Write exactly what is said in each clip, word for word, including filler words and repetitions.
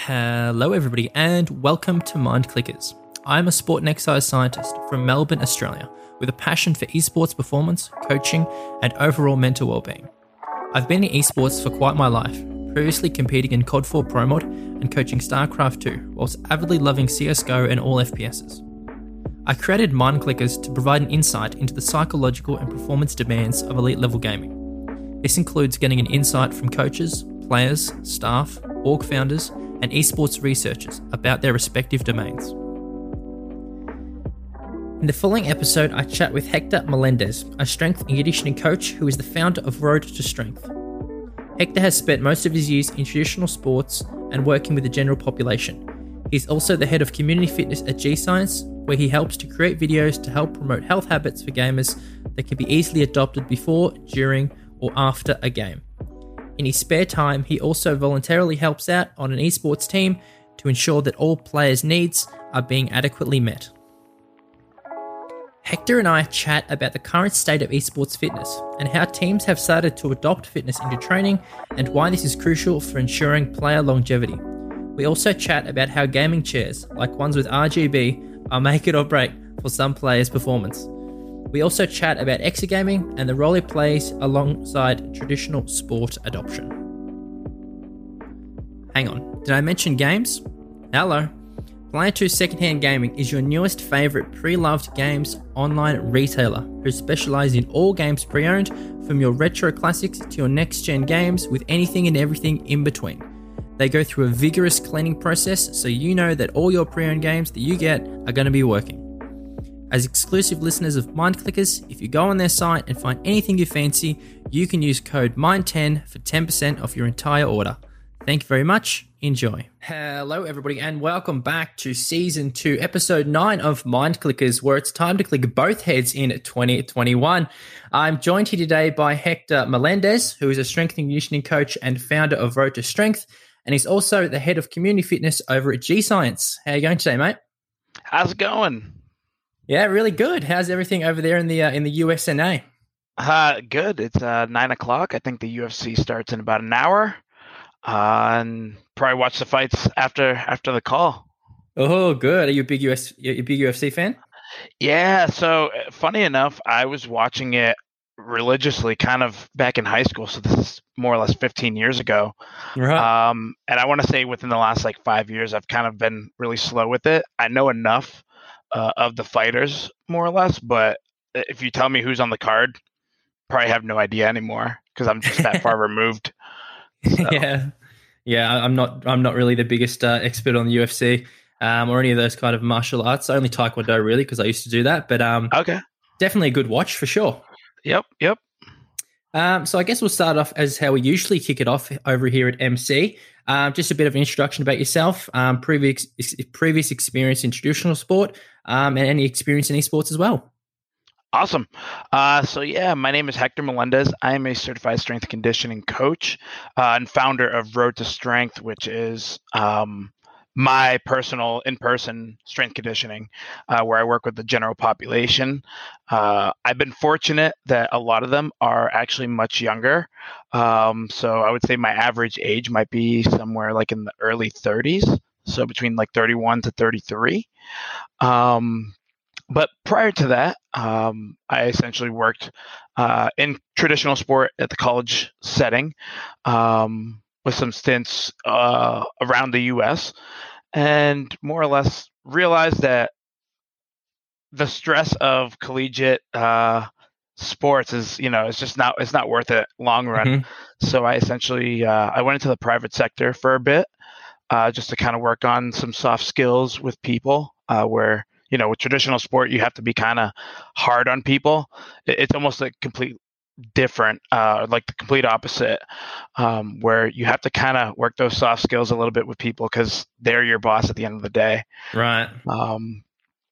Hello, everybody, and welcome to Mind Clickers. I'm a sport and exercise scientist from Melbourne, Australia, with a passion for esports performance, coaching, and overall mental well-being. I've been in esports for quite my life, previously competing in C O D four Pro Mod and coaching StarCraft two, whilst avidly loving C S G O and all F P Ss. I created Mind Clickers to provide an insight into the psychological and performance demands of elite-level gaming. This includes getting an insight from coaches, players, staff, org founders, and esports researchers about their respective domains. In the following episode, I chat with Hector Melendez, a strength and conditioning coach who is the founder of Road to Strength. Hector has spent most of his years in traditional sports and working with the general population. He's also the head of community fitness at G Science, where he helps to create videos to help promote health habits for gamers that can be easily adopted before, during, or after a game. In his spare time, he also voluntarily helps out on an esports team to ensure that all players' needs are being adequately met. Hector and I chat about the current state of esports fitness and how teams have started to adopt fitness into training and why this is crucial for ensuring player longevity. We also chat about how gaming chairs, like ones with R G B, are make it or break for some players' performance. We also chat about exergaming and the role it plays alongside traditional sport adoption. Hang on, did I mention games? Hello. Player two Secondhand Gaming is your newest favourite pre-loved games online retailer who specialise in all games pre-owned, from your retro classics to your next-gen games with anything and everything in between. They go through a vigorous cleaning process so you know that all your pre-owned games that you get are going to be working. As exclusive listeners of Mind Clickers, if you go on their site and find anything you fancy, you can use code mind ten for ten percent off your entire order. Thank you very much. Enjoy. Hello, everybody, and welcome back to Season two, Episode nine of Mind Clickers, where it's time to click both heads in twenty twenty-one. I'm joined here today by Hector Melendez, who is a strength and conditioning coach and founder of Road to Strength, and he's also the head of community fitness over at G Science. How are you going today, mate? How's it going? Yeah, really good. How's everything over there in the uh, in the U S A? Uh, good. It's uh, nine o'clock. I think the U F C starts in about an hour. Uh, and probably watch the fights after after the call. Oh, good. Are you a big U S you a big U F C fan? Yeah. So funny enough, I was watching it religiously kind of back in high school. So this is more or less fifteen years ago. Right. Um, and I want to say within the last like five years, I've kind of been really slow with it. I know enough Uh, of the fighters, more or less, but if you tell me who's on the card, probably have no idea anymore because I'm just that far removed. So. Yeah, yeah. I'm not. I'm not really the biggest uh, expert on the U F C um, or any of those kind of martial arts. Only Taekwondo, really, because I used to do that. But um, okay, definitely a good watch for sure. Yep, yep. Um, so I guess we'll start off as how we usually kick it off over here at M C. Um, just a bit of an introduction about yourself, um, previous previous experience in traditional sport, um, and any experience in esports as well. Awesome. Uh, so yeah, my name is Hector Melendez. I am a certified strength and conditioning coach uh, and founder of Road to Strength, which is um, my personal in-person strength conditioning, uh, where I work with the general population. Uh, I've been fortunate that a lot of them are actually much younger. Um, so I would say my average age might be somewhere like in the early thirties. So between like thirty-one to thirty-three. Um, but prior to that, um, I essentially worked uh, in traditional sport at the college setting, um, with some stints uh, around the U S, and more or less realized that the stress of collegiate uh, sports is, you know, it's just not, it's not worth it long run. Mm-hmm. So I essentially, uh, I went into the private sector for a bit, uh, just to kind of work on some soft skills with people, uh, where, you know, with traditional sport, you have to be kind of hard on people. It's almost like complete different, uh, like the complete opposite, um, where you have to kind of work those soft skills a little bit with people because they're your boss at the end of the day. Right. Um,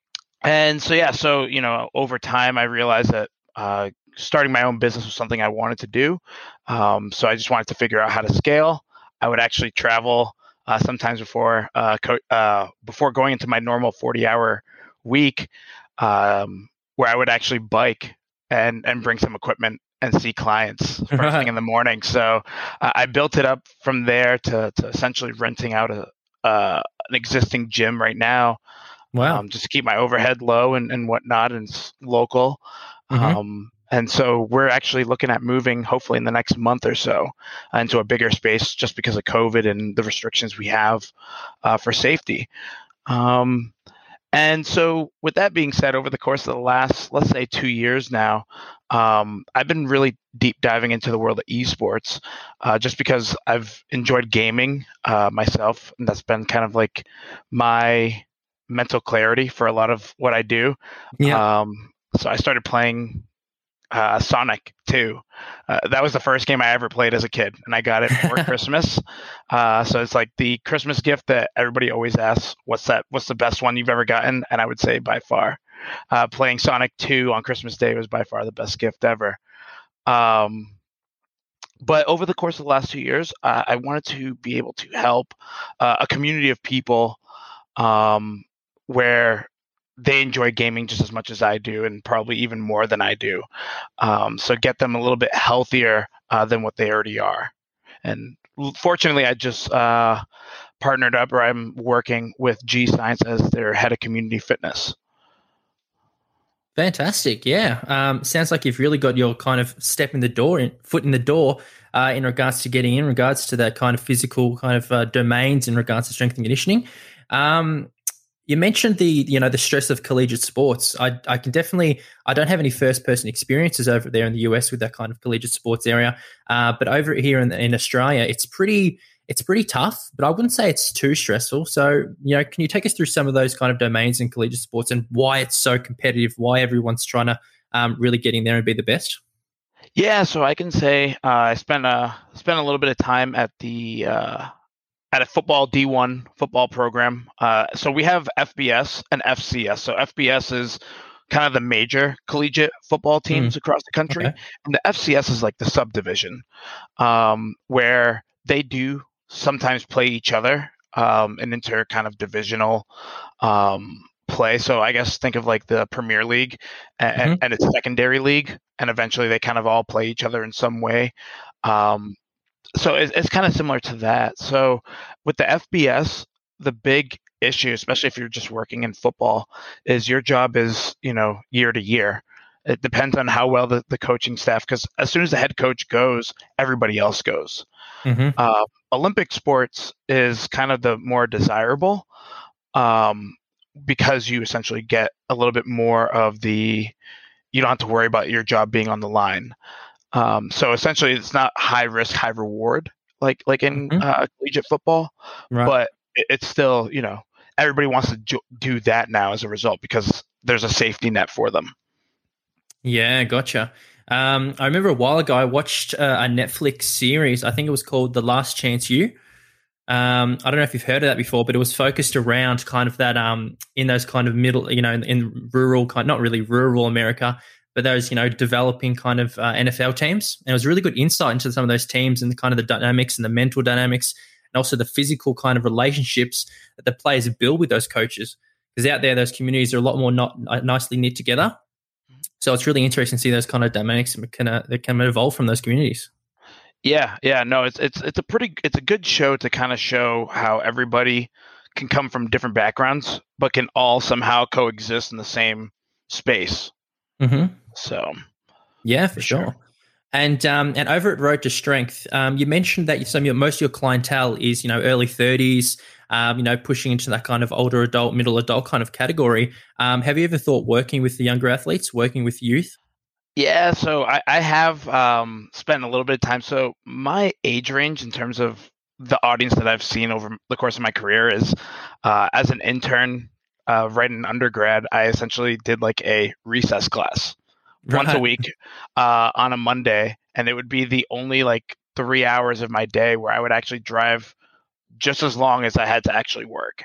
and so, yeah, so, you know, over time, I realized that uh, starting my own business was something I wanted to do. Um, so I just wanted to figure out how to scale. I would actually travel uh, sometimes before uh, co- uh, before going into my normal forty-hour week, um, where I would actually bike and, and bring some equipment and see clients first thing in the morning. So uh, I built it up from there to, to essentially renting out a, uh, an existing gym right now, Wow. um, just to keep my overhead low and, and whatnot, and it's local. Mm-hmm. Um, and so we're actually looking at moving, hopefully in the next month or so, into a bigger space, just because of COVID and the restrictions we have uh, for safety. Um, and so, with that being said, over the course of the last, let's say, two years now, um, I've been really deep diving into the world of esports, uh, just because I've enjoyed gaming uh, myself, and that's been kind of like my mental clarity for a lot of what I do. Yeah. Um, so I started playing uh, Sonic two. Uh, that was the first game I ever played as a kid, and I got it for Christmas. Uh, so it's like the Christmas gift that everybody always asks, "What's that? What's the best one you've ever gotten?" And I would say by far, uh, playing Sonic two on Christmas Day was by far the best gift ever. Um, but over the course of the last two years, uh, I wanted to be able to help uh, a community of people um, where they enjoy gaming just as much as I do, and probably even more than I do. Um, so get them a little bit healthier uh, than what they already are. And fortunately, I just uh, partnered up, or I'm working with G Science as their head of community fitness. Fantastic. Yeah. Um, sounds like you've really got your kind of step in the door, in, foot in the door uh, in regards to getting in regards to that kind of physical kind of uh, domains in regards to strength and conditioning. Um, you mentioned the, you know, the stress of collegiate sports. I, I can definitely, I don't have any first person experiences over there in the U S with that kind of collegiate sports area. Uh, but over here in, in Australia, it's pretty, it's pretty tough, but I wouldn't say it's too stressful. So, you know, can you take us through some of those kind of domains in collegiate sports and why it's so competitive, why everyone's trying to um, really get in there and be the best? Yeah, so I can say uh, I spent a spent a little bit of time at the uh, at a football D one football program. Uh, so we have F B S and F C S. So F B S is kind of the major collegiate football teams Mm, across the country, okay. and the F C S is like the subdivision, um, where they do sometimes play each other, um, an inter kind of divisional um, play. So I guess think of like the Premier League and, Mm-hmm. and its secondary league, and eventually they kind of all play each other in some way. Um, so it's, it's kind of similar to that. So with the F B S, the big issue, especially if you're just working in football, is your job is, you know, year to year. It depends on how well the, the coaching staff, because as soon as the head coach goes, everybody else goes. Mm-hmm. Uh, Olympic sports is kind of the more desirable, um, because you essentially get a little bit more of the, you don't have to worry about your job being on the line. Um, so essentially, it's not high risk, high reward like like in Mm-hmm. uh, collegiate football, Right. but it, it's still, you know, everybody wants to jo- do that now as a result, because there's a safety net for them. Yeah, gotcha. Um, I remember a while ago I watched uh, a Netflix series. I think it was called The Last Chance U. Um, I don't know if you've heard of that before, but it was focused around kind of that um, in those kind of middle, you know, in, in rural, kind not really rural America, but those, you know, developing kind of uh, N F L teams. And it was really good insight into some of those teams and the kind of the dynamics and the mental dynamics and also the physical kind of relationships that the players build with those coaches. Because out there, those communities are a lot more not uh, nicely knit together. So it's really interesting to see those kind of dynamics that can, uh, that can evolve from those communities. Yeah, yeah, no, it's it's it's a pretty it's a good show to kind of show how everybody can come from different backgrounds, but can all somehow coexist in the same space. Mm-hmm. So Yeah, for for sure. sure. And um, and over at Road to Strength, um, you mentioned that some of your, most of your clientele is, you know, early thirties, um, you know, pushing into that kind of older adult, middle adult kind of category. Um, have you ever thought working with the younger athletes, working with youth? Yeah, so I, I have um, spent a little bit of time. So my age range in terms of the audience that I've seen over the course of my career is, uh, as an intern, uh, right in undergrad, I essentially did like a recess class once a Right. week uh, on a Monday, and it would be the only like three hours of my day where I would actually drive just as long as I had to actually work.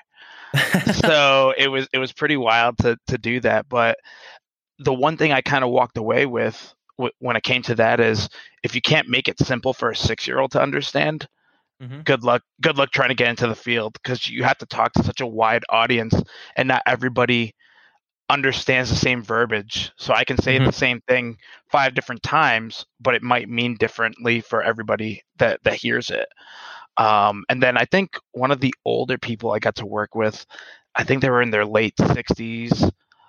So it was it was pretty wild to to do that, but the one thing I kind of walked away with w- when it came to that is, if you can't make it simple for a six year old to understand, hmm good luck. Good luck trying to get into the field, because you have to talk to such a wide audience, and not everybody understands the same verbiage. So I can say the hmm same thing five different times, but it might mean differently for everybody that that hears it. Um, and then I think one of the older people I got to work with, I think they were in their late sixties,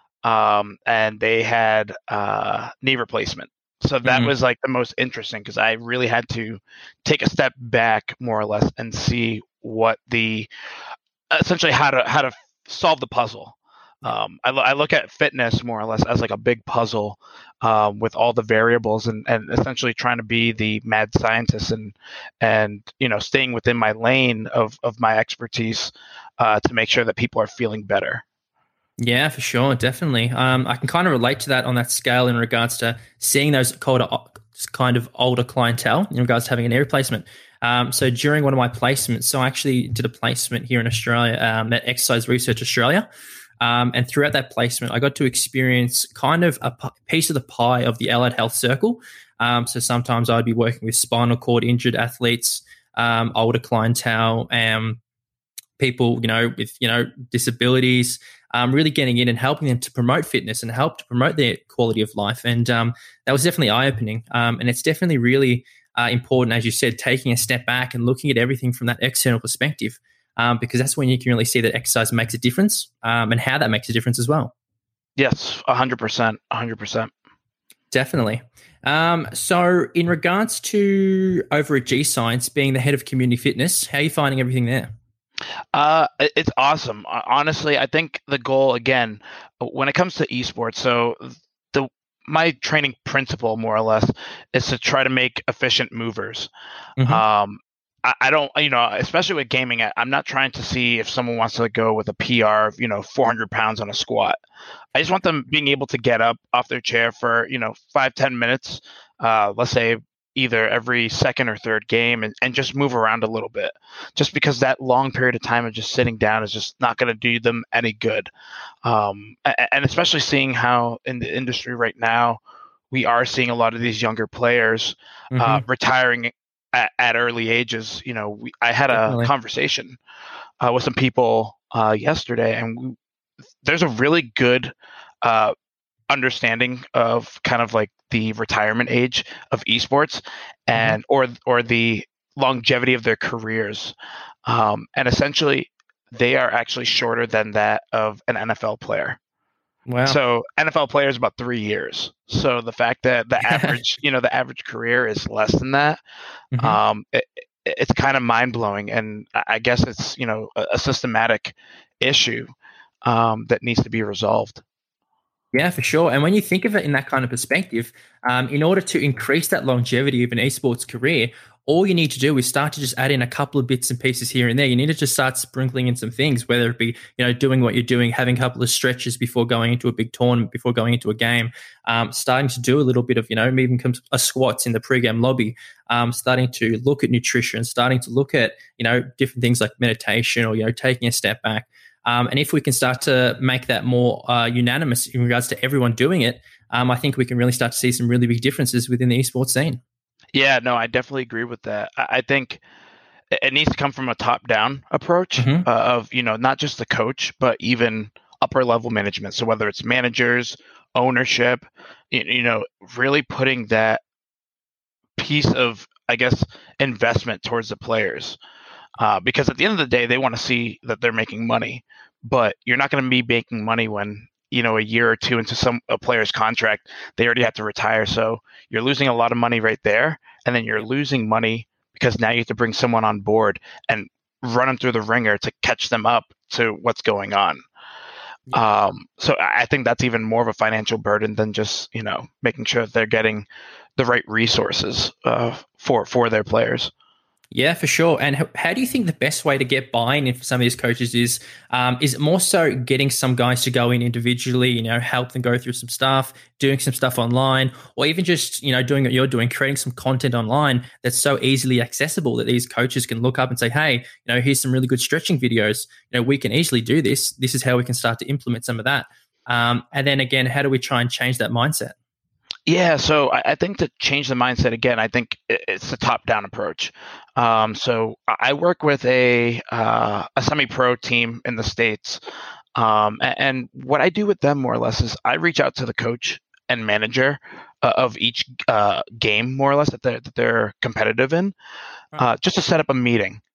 um, and they had uh, knee replacement. So that Mm. was like the most interesting because I really had to take a step back more or less and see what the essentially how to how to solve the puzzle. Um, I, lo- I look at fitness more or less as like a big puzzle, um, with all the variables and, and essentially trying to be the mad scientist and and you know staying within my lane of of my expertise, uh, to make sure that people are feeling better. Yeah, for sure, definitely. Um, I can kind of relate to that on that scale in regards to seeing those colder, kind of older clientele in regards to having a knee replacement. Um, so during one of my placements, so I actually did a placement here in Australia, um, at Exercise Research Australia. Um, and throughout that placement, I got to experience kind of a p- piece of the pie of the allied health circle. Um, so sometimes I'd be working with spinal cord injured athletes, um, older clientele, and people, you know, with, you know, disabilities, um, really getting in and helping them to promote fitness and help to promote their quality of life. And um, that was definitely eye-opening. Um, and it's definitely really uh, important, as you said, taking a step back and looking at everything from that external perspective, um, because that's when you can really see that exercise makes a difference, um, and how that makes a difference as well. Yes, a hundred percent, a hundred percent. Definitely. Um, so in regards to over at G Science, being the head of community fitness, how are you finding everything there? Uh, it- it's awesome. Uh, Honestly, I think the goal again, when it comes to esports, so the my training principle more or less is to try to make efficient movers. Mm-hmm. Um, I, I don't, you know, especially with gaming, I, I'm not trying to see if someone wants to go with a P R of, you know, four hundred pounds on a squat. I just want them being able to get up off their chair for, you know, five, ten minutes, uh, let's say either every second or third game and, and just move around a little bit. Just because that long period of time of just sitting down is just not going to do them any good. Um, a- and especially seeing how in the industry right now, we are seeing a lot of these younger players uh, Mm-hmm. retiring at, at early ages. You know, we, I had a Definitely. conversation uh, with some people uh, yesterday, and we, there's a really good uh, understanding of kind of like the retirement age of esports Mm-hmm. and or or the longevity of their careers, um, and essentially they are actually shorter than that of an N F L player. Wow. So N F L player is about three years. So the fact that the average, you know, the average career is less than that, Mm-hmm. um, it, it's kind of mind blowing. And I guess it's, you know, a, a systematic issue, um, that needs to be resolved. Yeah, for sure. And when you think of it in that kind of perspective, um, in order to increase that longevity of an esports career, all you need to do is start to just add in a couple of bits and pieces here and there. You need to just start sprinkling in some things, whether it be, you know, doing what you're doing, having a couple of stretches before going into a big tournament, before going into a game, um, starting to do a little bit of, you know, even comes a squats in the pre-game lobby, um, starting to look at nutrition, starting to look at, you know, different things like meditation or, you know, taking a step back. Um, and if we can start to make that more uh, unanimous in regards to everyone doing it, um, I think we can really start to see some really big differences within the esports scene. Yeah, no, I definitely agree with that. I, I think it it needs to come from a top down approach, Mm-hmm. uh, of, you know, not just the coach, but even upper level management. So whether it's managers, ownership, you, you know, really putting that piece of, I guess, investment towards the players. Uh, because at the end of the day, they want to see that they're making money, but you're not going to be making money when, you know, a year or two into some a player's contract, they already have to retire. So you're losing a lot of money right there, and then you're losing money because now you have to bring someone on board and run them through the ringer to catch them up to what's going on. Yeah. Um, so I I think that's even more of a financial burden than just, you know, making sure that they're getting the right resources, uh, for for their players. Yeah, for sure. And how, how do you think the best way to get buy-in for some of these coaches is? Um, is it more so getting some guys to go in individually, you know, help them go through some stuff, doing some stuff online, or even just, you know, doing what you're doing, creating some content online that's so easily accessible that these coaches can look up and say, hey, you know, here's some really good stretching videos. You know, we can easily do this. This is how we can start to implement some of that. Um, and then again, how do we try and change that mindset? Yeah, so I, I think to change the mindset again, I think i- it's a top-down approach. Um, so I I work with a uh, a semi-pro team in the states, um, a- and what I do with them more or less is I reach out to the coach and manager uh, of each uh, game, more or less that they're that they're competitive in, Right. uh, just to set up a meeting.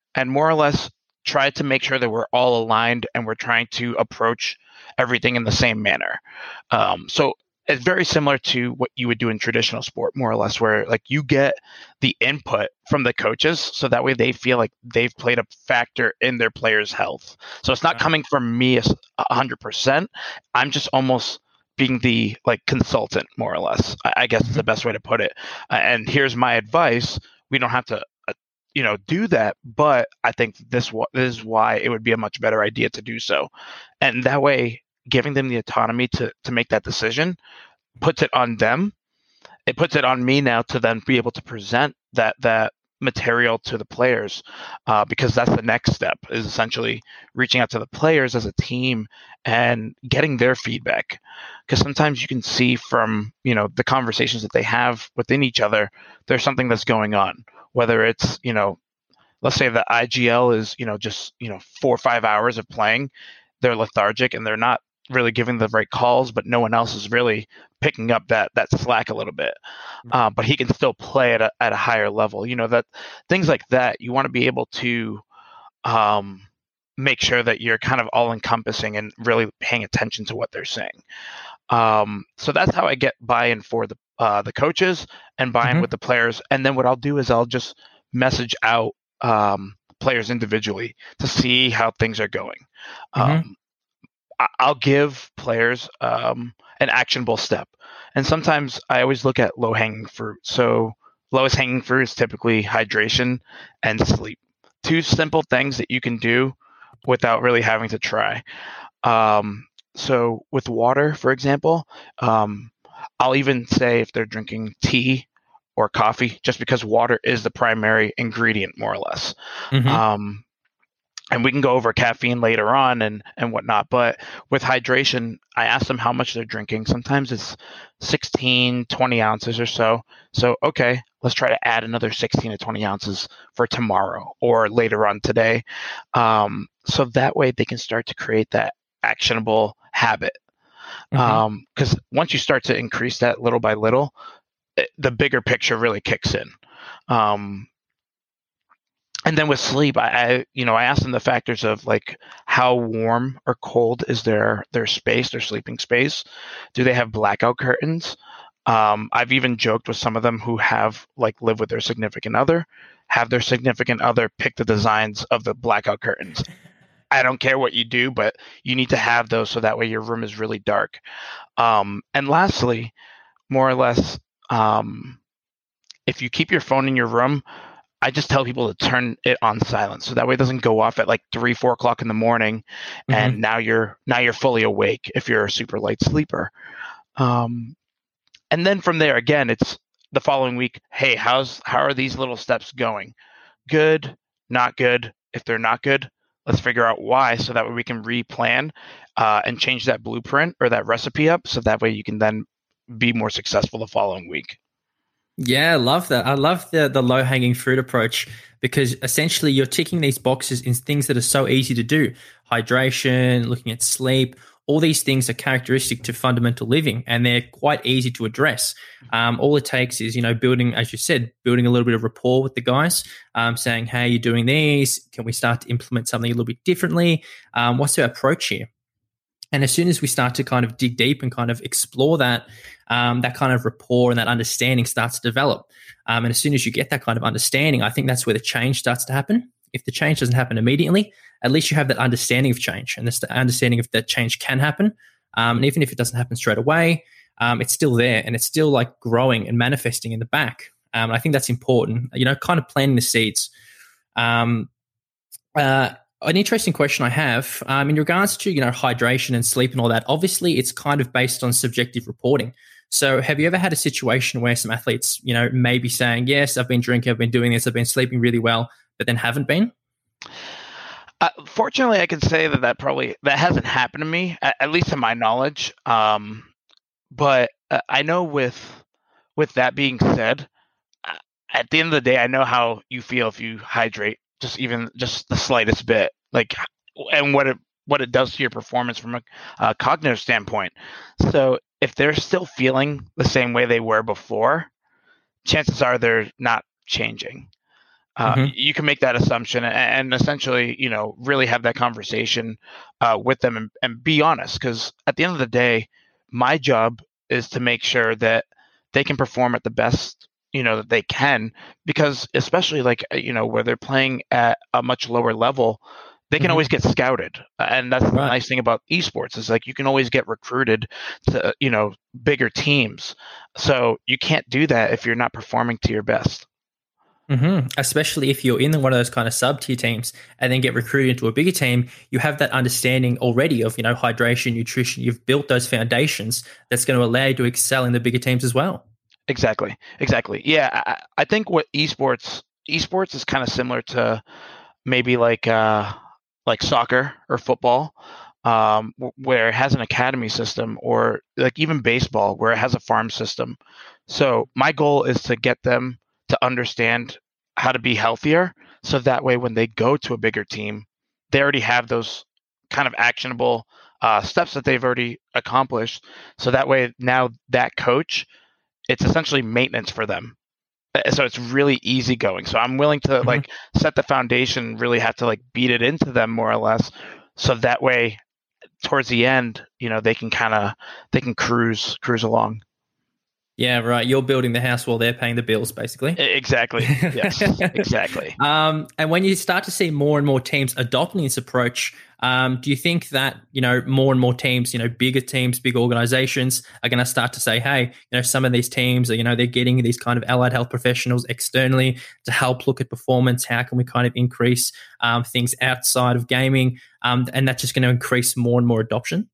and more or less try to make sure that we're all aligned and we're trying to approach everything in the same manner. Um, so it's very similar to what you would do in traditional sport, more or less, where like you get the input from the coaches, so that way they feel like they've played a factor in their players' health. So it's not coming from me a hundred percent. I'm just almost being the like consultant, more or less. I, I guess is the best way to put it. Uh, and here's my advice: we don't have to, uh, you know, do that, but I think this, this is why it would be a much better idea to do so, and that way, giving them the autonomy to to make that decision puts it on them. It puts it on me now to then be able to present that that material to the players, uh, because that's the next step, is essentially reaching out to the players as a team and getting their feedback. Because sometimes you can see from, you know, the conversations that they have within each other, there's something that's going on, whether it's, you know, let's say the I G L is, you know, just, you know, four or five hours of playing, they're lethargic and they're not really giving the right calls, but no one else is really picking up that that slack a little bit. Uh, but he can still play at a, at a higher level. You know, that things like that, you want to be able to um, make sure that you're kind of all encompassing and really paying attention to what they're saying. Um, so that's how I get buy-in for the uh, the coaches and buy-in mm-hmm. with the players. And then what I'll do is I'll just message out um, players individually to see how things are going. Mm-hmm. Um, I'll give players um, an actionable step. And sometimes I always look at low-hanging fruit. So lowest hanging fruit is typically hydration and sleep. Two simple things that you can do without really having to try. Um, so with water, for example, um, I'll even say if they're drinking tea or coffee, just because water is the primary ingredient, more or less. Mm-hmm. Um, And we can go over caffeine later on and, and whatnot. But with hydration, I ask them how much they're drinking. Sometimes it's sixteen, twenty ounces or so. So, okay, let's try to add another sixteen to twenty ounces for tomorrow or later on today. Um, so that way they can start to create that actionable habit. Mm-hmm. Because um, once you start to increase that little by little, it, the bigger picture really kicks in. Um, And then with sleep, I, I, you know, I asked them the factors of like how warm or cold is their their space, their sleeping space. Do they have blackout curtains? Um, I've even joked with some of them who have like live with their significant other, have their significant other pick the designs of the blackout curtains. I don't care what you do, but you need to have those so that way your room is really dark. Um, and lastly, more or less, um, if you keep your phone in your room, I just tell people to turn it on silent, so that way it doesn't go off at like three, four o'clock in the morning, mm-hmm. and now you're now you're fully awake if you're a super light sleeper. Um, and then from there, again, it's the following week. Hey, how's how are these little steps going? Good, not good. If they're not good, let's figure out why, so that way we can replan uh, and change that blueprint or that recipe up, so that way you can then be more successful the following week. Yeah, I love that. I love the the low-hanging fruit approach, because essentially you're ticking these boxes in things that are so easy to do. Hydration, looking at sleep, all these things are characteristic to fundamental living, and they're quite easy to address. Um, all it takes is, you know, building, as you said, building a little bit of rapport with the guys, um, saying, hey, you're doing these. Can we start to implement something a little bit differently? Um, what's our approach here? And as soon as we start to kind of dig deep and kind of explore that, um, that kind of rapport and that understanding starts to develop. Um, and as soon as you get that kind of understanding, I think that's where the change starts to happen. If the change doesn't happen immediately, at least you have that understanding of change, and this understanding of that change can happen. Um, and even if it doesn't happen straight away, um, it's still there, and it's still like growing and manifesting in the back. Um, and I think that's important, you know, kind of planting the seeds. Um, uh, An interesting question I have um, in regards to, you know, hydration and sleep and all that. Obviously, it's kind of based on subjective reporting. So have you ever had a situation where some athletes, you know, may be saying, yes, I've been drinking, I've been doing this, I've been sleeping really well, but then haven't been? Uh, fortunately, I can say that that probably that hasn't happened to me, at, at least to my knowledge. Um, but uh, I know with with that being said, uh, at the end of the day, I know how you feel if you hydrate just even just the slightest bit, like, and what it what it does to your performance from a, a cognitive standpoint. So if they're still feeling the same way they were before, chances are they're not changing. Uh, Mm-hmm. you can make that assumption and, and essentially, you know, really have that conversation uh, with them and, and be honest. Because at the end of the day, my job is to make sure that they can perform at the best, you know, that they can. Because especially like, uh, you know, where they're playing at a much lower level, they can Mm-hmm. always get scouted. And that's the Right. nice thing about esports is like you can always get recruited to, you know, bigger teams. So you can't do that if you're not performing to your best. Mm-hmm. Especially if you're in one of those kind of sub tier teams and then get recruited into a bigger team, you have that understanding already of, you know, hydration, nutrition. You've built those foundations that's going to allow you to excel in the bigger teams as well. Exactly. Exactly. Yeah. I, I think what esports esports is kind of similar to maybe like uh like soccer or football, um, where it has an academy system, or like even baseball where it has a farm system. So my goal is to get them to understand how to be healthier, so that way when they go to a bigger team, they already have those kind of actionable uh, steps that they've already accomplished. So that way now that coach, it's essentially maintenance for them. Uh, so it's really easy going. So I'm willing to Mm-hmm. like set the foundation, really have to like beat it into them more or less, so that way towards the end, you know, they can kind of they can cruise cruise along. Yeah, right. You're building the house while they're paying the bills, basically. E- Exactly. Yes. Exactly. um, and when you start to see more and more teams adopting this approach, um, do you think that, you know, more and more teams, you know, bigger teams, big organizations are going to start to say, hey, you know, some of these teams are, you know, they're getting these kind of allied health professionals externally to help look at performance. How can we kind of increase um, things outside of gaming? Um, and that's just going to increase more and more adoption.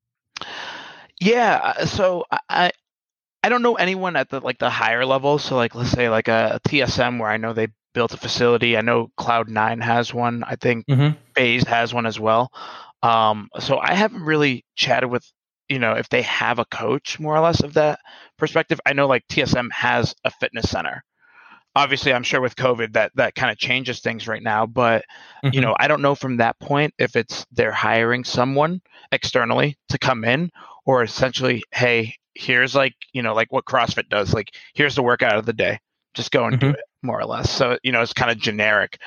Yeah. uh, So I I don't know anyone at the like the higher level. So like let's say like a, a T S M where I know they built a facility. I know Cloud Nine has one. I think Mm-hmm. FaZe has one as well. Um, so I haven't really chatted with, you know, if they have a coach more or less of that perspective. I know like T S M has a fitness center. Obviously, I'm sure with COVID that that kind of changes things right now, but you Mm-hmm. know, I don't know from that point if it's they're hiring someone externally to come in, or essentially, hey, here's like, you know, like what CrossFit does, like here's the workout of the day, just go and do Mm-hmm. it, more or less. So, you know, it's kind of generic.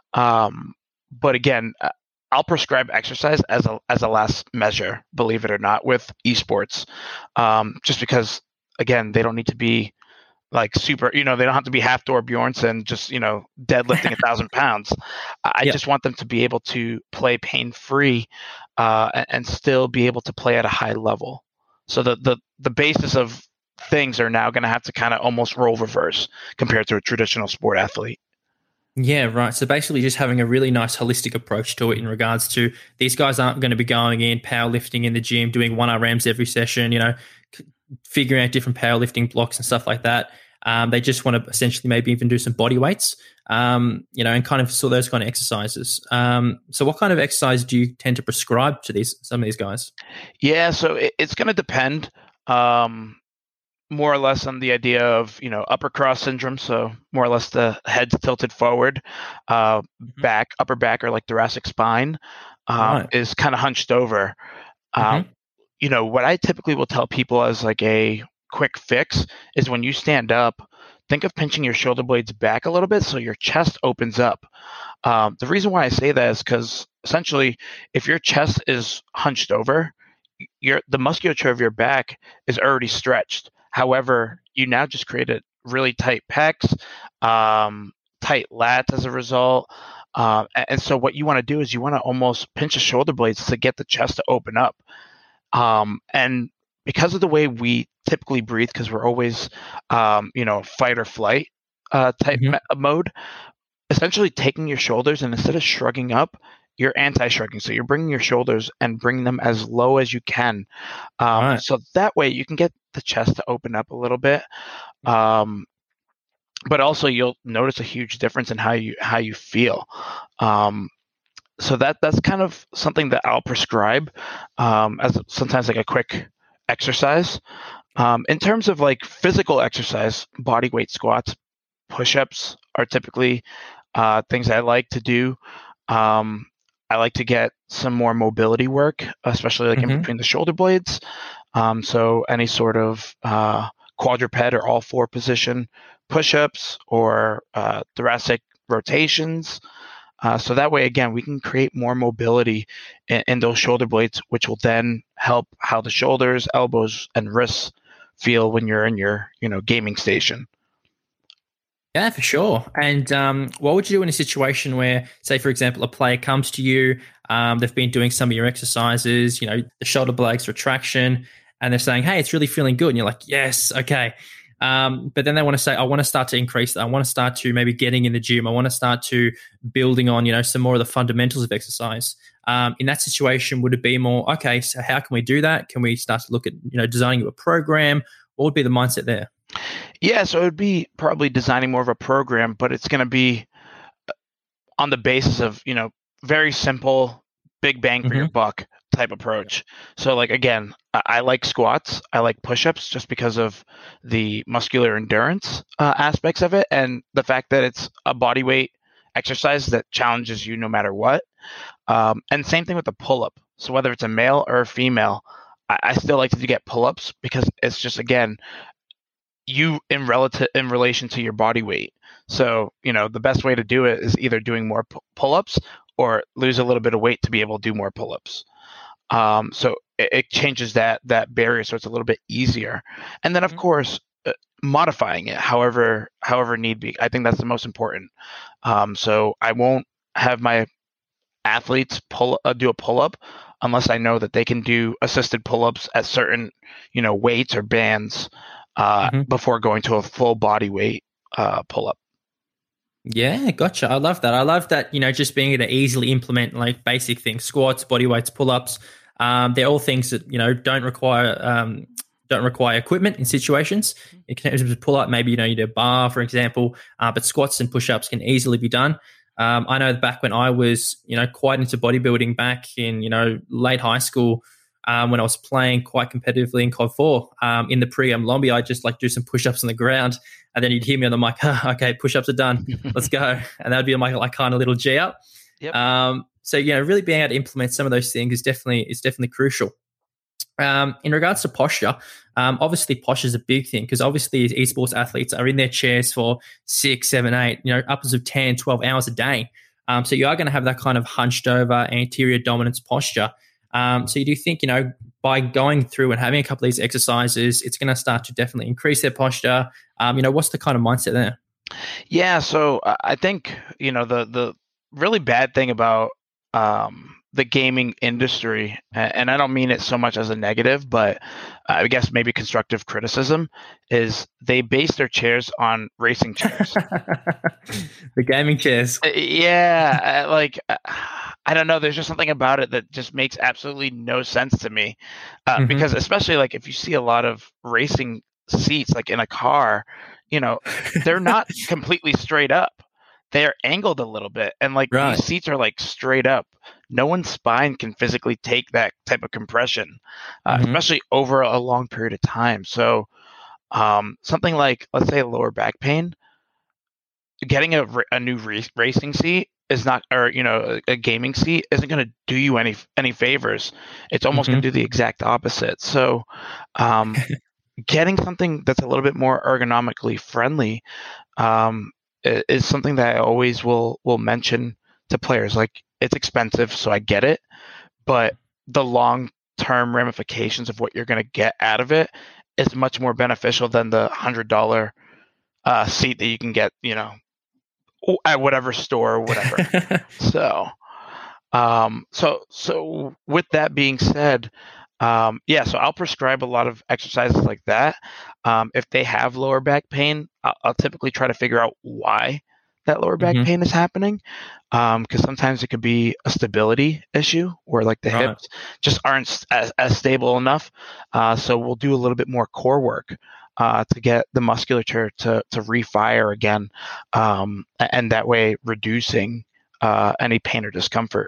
Um, but again, uh, I'll prescribe exercise as a as a last measure, believe it or not, with esports, um, just because again, they don't need to be like super, you know, they don't have to be half door Bjornsson, just, you know, deadlifting a thousand pounds. I Yeah. just want them to be able to play pain free, uh, and, and still be able to play at a high level. So the, the, the basis of things are now going to have to kind of almost role reverse compared to a traditional sport athlete. Yeah, right. So basically, just having a really nice holistic approach to it in regards to these guys aren't going to be going in powerlifting in the gym, doing one R Ms every session, you know, c- figuring out different powerlifting blocks and stuff like that. Um, they just want to essentially maybe even do some body weights, um, you know, and kind of so those kind of exercises. Um, so, what kind of exercise do you tend to prescribe to these some of these guys? Yeah, so it, it's going to depend. Um, more or less on the idea of, you know, upper cross syndrome, so more or less the head's tilted forward, uh, Mhm. back upper back or like thoracic spine, um, Right. is kind of hunched over. uh, Mm-hmm. you know what I typically will tell people as like a quick fix is when you stand up, think of pinching your shoulder blades back a little bit so your chest opens up. Um, the reason why I say that is because essentially if your chest is hunched over, your the musculature of your back is already stretched. However, you now just created really tight pecs, um, tight lats as a result. Uh, a- and so what you want to do is you want to almost pinch the shoulder blades to get the chest to open up. Um, and because of the way we typically breathe, because we're always, um, you know, fight or flight uh, type Mm-hmm. me- mode, essentially taking your shoulders and instead of shrugging up, you're anti-shrugging. So you're bringing your shoulders and bringing them as low as you can. Um, Right. so that way you can get the chest to open up a little bit. Um, but also you'll notice a huge difference in how you how you feel. Um, so that that's kind of something that I'll prescribe um, as sometimes like a quick exercise. Um, in terms of like physical exercise, body weight squats, push-ups are typically uh, things I like to do. Um, I like to get some more mobility work, especially like in Mm-hmm. between the shoulder blades. Um, so any sort of uh, quadruped or all four position push-ups or uh, thoracic rotations. Uh, so that way, again, we can create more mobility in, in those shoulder blades, which will then help how the shoulders, elbows, and wrists feel when you're in your, you know, gaming station. Yeah, for sure. And um, what would you do in a situation where, say, for example, a player comes to you, um, they've been doing some of your exercises, you know, the shoulder blades retraction, and they're saying, hey, it's really feeling good. And you're like, yes, okay. Um, but then they want to say, I want to start to increase that. I want to start to maybe getting in the gym. I want to start to building on, you know, some more of the fundamentals of exercise. Um, in that situation, would it be more, okay, so how can we do that? Can we start to look at, you know, designing a program? What would be the mindset there? Yeah, so it would be probably designing more of a program, but it's going to be on the basis of, you know, very simple, big bang for mm-hmm. your buck type approach. So like, again, I, I like squats. I like push-ups just because of the muscular endurance uh, aspects of it. And the fact that it's a body weight exercise that challenges you no matter what. Um, and same thing with the pull-up. So whether it's a male or a female, I, I still like to get pull-ups because it's just, again, you in relative in relation to your body weight. So, you know, the best way to do it is either doing more pull-ups or lose a little bit of weight to be able to do more pull-ups. Um, so it, it changes that that barrier, so it's a little bit easier. And then, of mm-hmm. course, uh, modifying it however however need be. I think that's the most important. Um, so I won't have my athletes pull uh, do a pull-up unless I know that they can do assisted pull-ups at certain, you know, weights or bands uh, mm-hmm. before going to a full body weight uh, pull-up. Yeah, gotcha. I love that. I love that, you know, just being able to easily implement like basic things, squats, body weights, pull-ups. Um, they're all things that, you know, don't require um, don't require equipment in situations. In terms of pull-up, maybe, you know, you do a bar, for example, uh, but squats and push-ups can easily be done. Um, I know back when I was, you know, quite into bodybuilding back in, you know, late high school, um, when I was playing quite competitively in C O D four, um, in the pre-game lobby, I just like do some push-ups on the ground, and then you'd hear me on the mic, oh, okay, push-ups are done, let's go. And that would be my like kind of little G up. Yep. Um, so, you know, really being able to implement some of those things is definitely is definitely crucial. Um, in regards to posture, um, obviously posture is a big thing because obviously esports athletes are in their chairs for six, seven, eight, you know, upwards of ten, twelve hours a day. Um, so you are going to have that kind of hunched over anterior dominance posture. Um, so you do think, you know, by going through and having a couple of these exercises, it's going to start to definitely increase their posture. Um, you know, what's the kind of mindset there? Yeah, so I think, you know, the the really bad thing about um, the gaming industry, and I don't mean it so much as a negative, but I guess maybe constructive criticism, is they base their chairs on racing chairs. The gaming chairs. Yeah, like, I don't know. There's just something about it that just makes absolutely no sense to me. Uh, mm-hmm. Because especially like if you see a lot of racing seats, like in a car, you know, they're not completely straight up. They're angled a little bit, and like right. these seats are like straight up. No one's spine can physically take that type of compression, uh, mm-hmm. especially over a long period of time. So um, something like, let's say, lower back pain, getting a, a new re- racing seat is not, or, you know, a, a gaming seat isn't going to do you any any favors. It's almost mm-hmm. going to do the exact opposite. So um, getting something that's a little bit more ergonomically friendly um, is something that I always will will mention to players. Like, it's expensive, so I get it, but the long-term ramifications of what you're going to get out of it is much more beneficial than the one hundred dollars uh, seat that you can get, you know, at whatever store or whatever. so, um, so, so with that being said, um, yeah, so I'll prescribe a lot of exercises like that. Um, if they have lower back pain, I'll, I'll typically try to figure out why that lower back mm-hmm. pain is happening. Um, because sometimes it could be a stability issue where like the right. hips just aren't as, as stable enough. Uh, so we'll do a little bit more core work uh, to get the musculature to, to refire again. Um, and that way reducing uh, any pain or discomfort.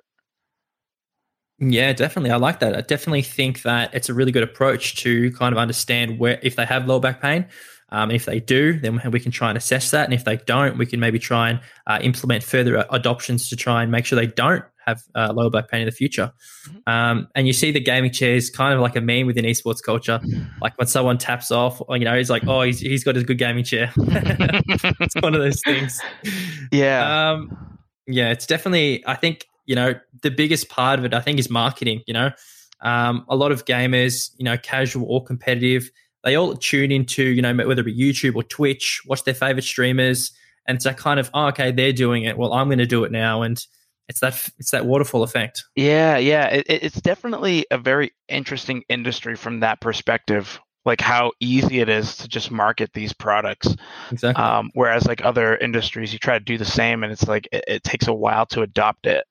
Yeah, definitely. I like that. I definitely think that it's a really good approach to kind of understand where, if they have low back pain, Um, and if they do, then we can try and assess that. And if they don't, we can maybe try and uh, implement further adoptions to try and make sure they don't have uh, lower back pain in the future. Um, and you see the gaming chairs kind of like a meme within esports culture. Like when someone taps off, you know, he's like, oh, he's, he's got a good gaming chair. It's one of those things. Yeah. Um, yeah, it's definitely, I think, you know, the biggest part of it, I think, is marketing. You know, um, a lot of gamers, you know, casual or competitive, they all tune into, you know, whether it be YouTube or Twitch, watch their favorite streamers. And it's that kind of, oh, okay, they're doing it. Well, I'm going to do it now. And it's that it's that waterfall effect. Yeah, yeah. It, it's definitely a very interesting industry from that perspective, like how easy it is to just market these products. Exactly. Um, whereas like other industries, you try to do the same and it's like it, it takes a while to adopt it.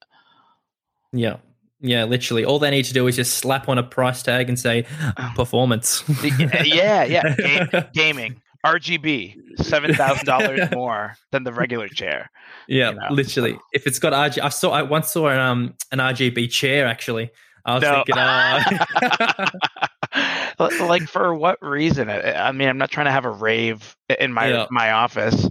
Yeah. Yeah, literally. All they need to do is just slap on a price tag and say performance. yeah, yeah. Ga- gaming. R G B, seven thousand dollars more than the regular chair. Yeah, you know? literally. So. If it's got R G B, I saw. I once saw an, um, an R G B chair. Actually, I was no. thinking, oh. Like for what reason? I mean, I'm not trying to have a rave in my yeah. my office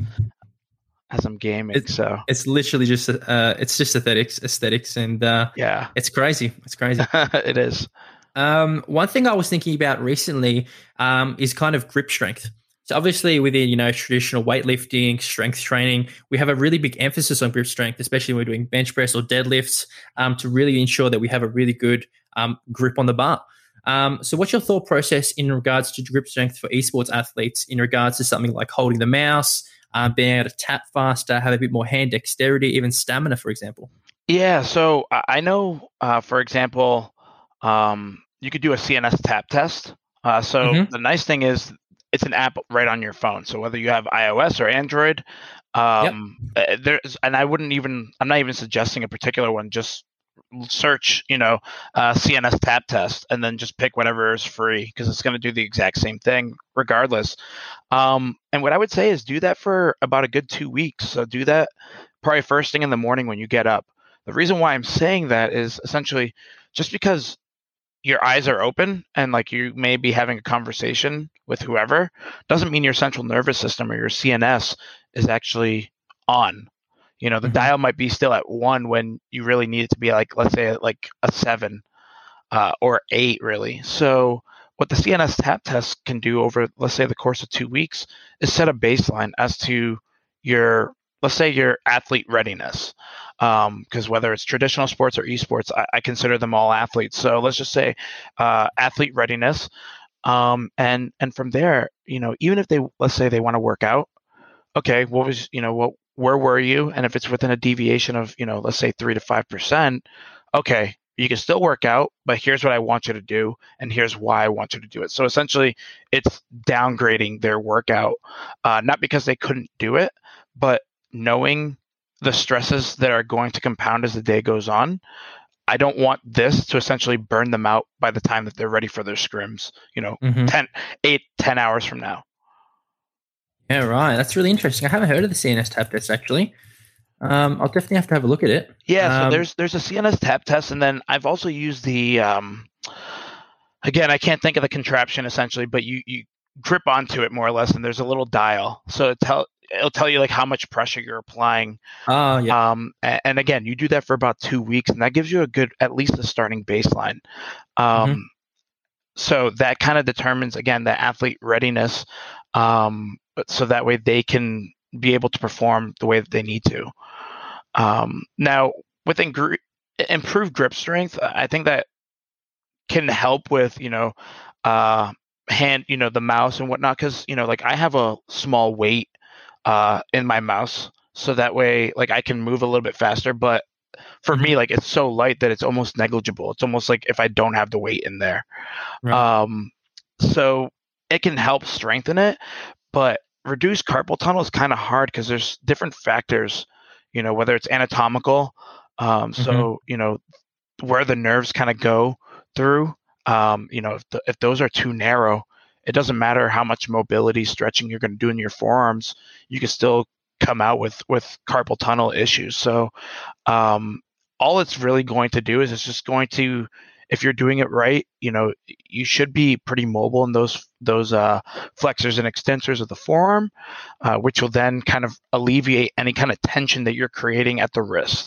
as I'm gaming. It's, so it's literally just uh, it's just aesthetics, aesthetics, and uh, yeah, it's crazy. It's crazy. It is. Um, one thing I was thinking about recently um, is kind of grip strength. So obviously within, you know, traditional weightlifting, strength training, we have a really big emphasis on grip strength, especially when we're doing bench press or deadlifts, um, to really ensure that we have a really good um, grip on the bar. Um, so what's your thought process in regards to grip strength for esports athletes in regards to something like holding the mouse, um, being able to tap faster, have a bit more hand dexterity, even stamina, for example? Yeah, so I know, uh, for example, um, you could do a C N S tap test. Uh, so mm-hmm. the nice thing is it's an app right on your phone. So whether you have iOS or Android, um, yep. there's, and I wouldn't even, I'm not even suggesting a particular one, just search, you know, uh, C N S tap test and then just pick whatever is free because it's going to do the exact same thing regardless. Um, and what I would say is do that for about a good two weeks. So do that probably first thing in the morning when you get up. The reason why I'm saying that is essentially just because your eyes are open and like you may be having a conversation with whoever doesn't mean your central nervous system or your C N S is actually on. You know, the mm-hmm. dial might be still at one when you really need it to be like, let's say like a seven uh, or eight really. So what the C N S tap test can do over, let's say the course of two weeks is set a baseline as to your, let's say your athlete readiness. Because um, whether it's traditional sports or esports, I, I consider them all athletes. So let's just say uh, athlete readiness. Um, and and from there, you know, even if they, let's say they want to work out, okay, what was, you know, what, where were you? And if it's within a deviation of, you know, let's say three to five percent, okay, you can still work out, but here's what I want you to do, and here's why I want you to do it. So essentially, it's downgrading their workout, uh, not because they couldn't do it, but knowing the stresses that are going to compound as the day goes on. I don't want this to essentially burn them out by the time that they're ready for their scrims, you know, mm-hmm. ten, eight, ten hours from now. Yeah, right. That's really interesting. I haven't heard of the C N S tap test actually. Um, I'll definitely have to have a look at it. Yeah, um, so there's there's a C N S tap test, and then I've also used the um, again, I can't think of the contraption essentially, but you you grip onto it more or less, and there's a little dial, so it tell it'll tell you like how much pressure you're applying. Oh, yeah. Um, and, and again, you do that for about two weeks, and that gives you a good, at least a starting baseline. Um, mm-hmm. So that kind of determines again the athlete readiness, um, so that way they can be able to perform the way that they need to. Um, now, with ingr- improved grip strength, I think that can help with, you know, uh, hand, you know, the mouse and whatnot. Cause, you know, like I have a small weight, uh, in my mouse. So that way, like I can move a little bit faster, but for me, like it's so light that it's almost negligible. It's almost like if I don't have the weight in there. Right. Um, so it can help strengthen it, but reduced carpal tunnel is kind of hard because there's different factors, you know, whether it's anatomical. Um, mm-hmm. So, you know, where the nerves kind of go through, um, you know, if, the, if those are too narrow, it doesn't matter how much mobility stretching you're going to do in your forearms, you can still come out with, with carpal tunnel issues. So um, all it's really going to do is it's just going to if you're doing it right, you know, you should be pretty mobile in those those uh, flexors and extensors of the forearm, uh, which will then kind of alleviate any kind of tension that you're creating at the wrist.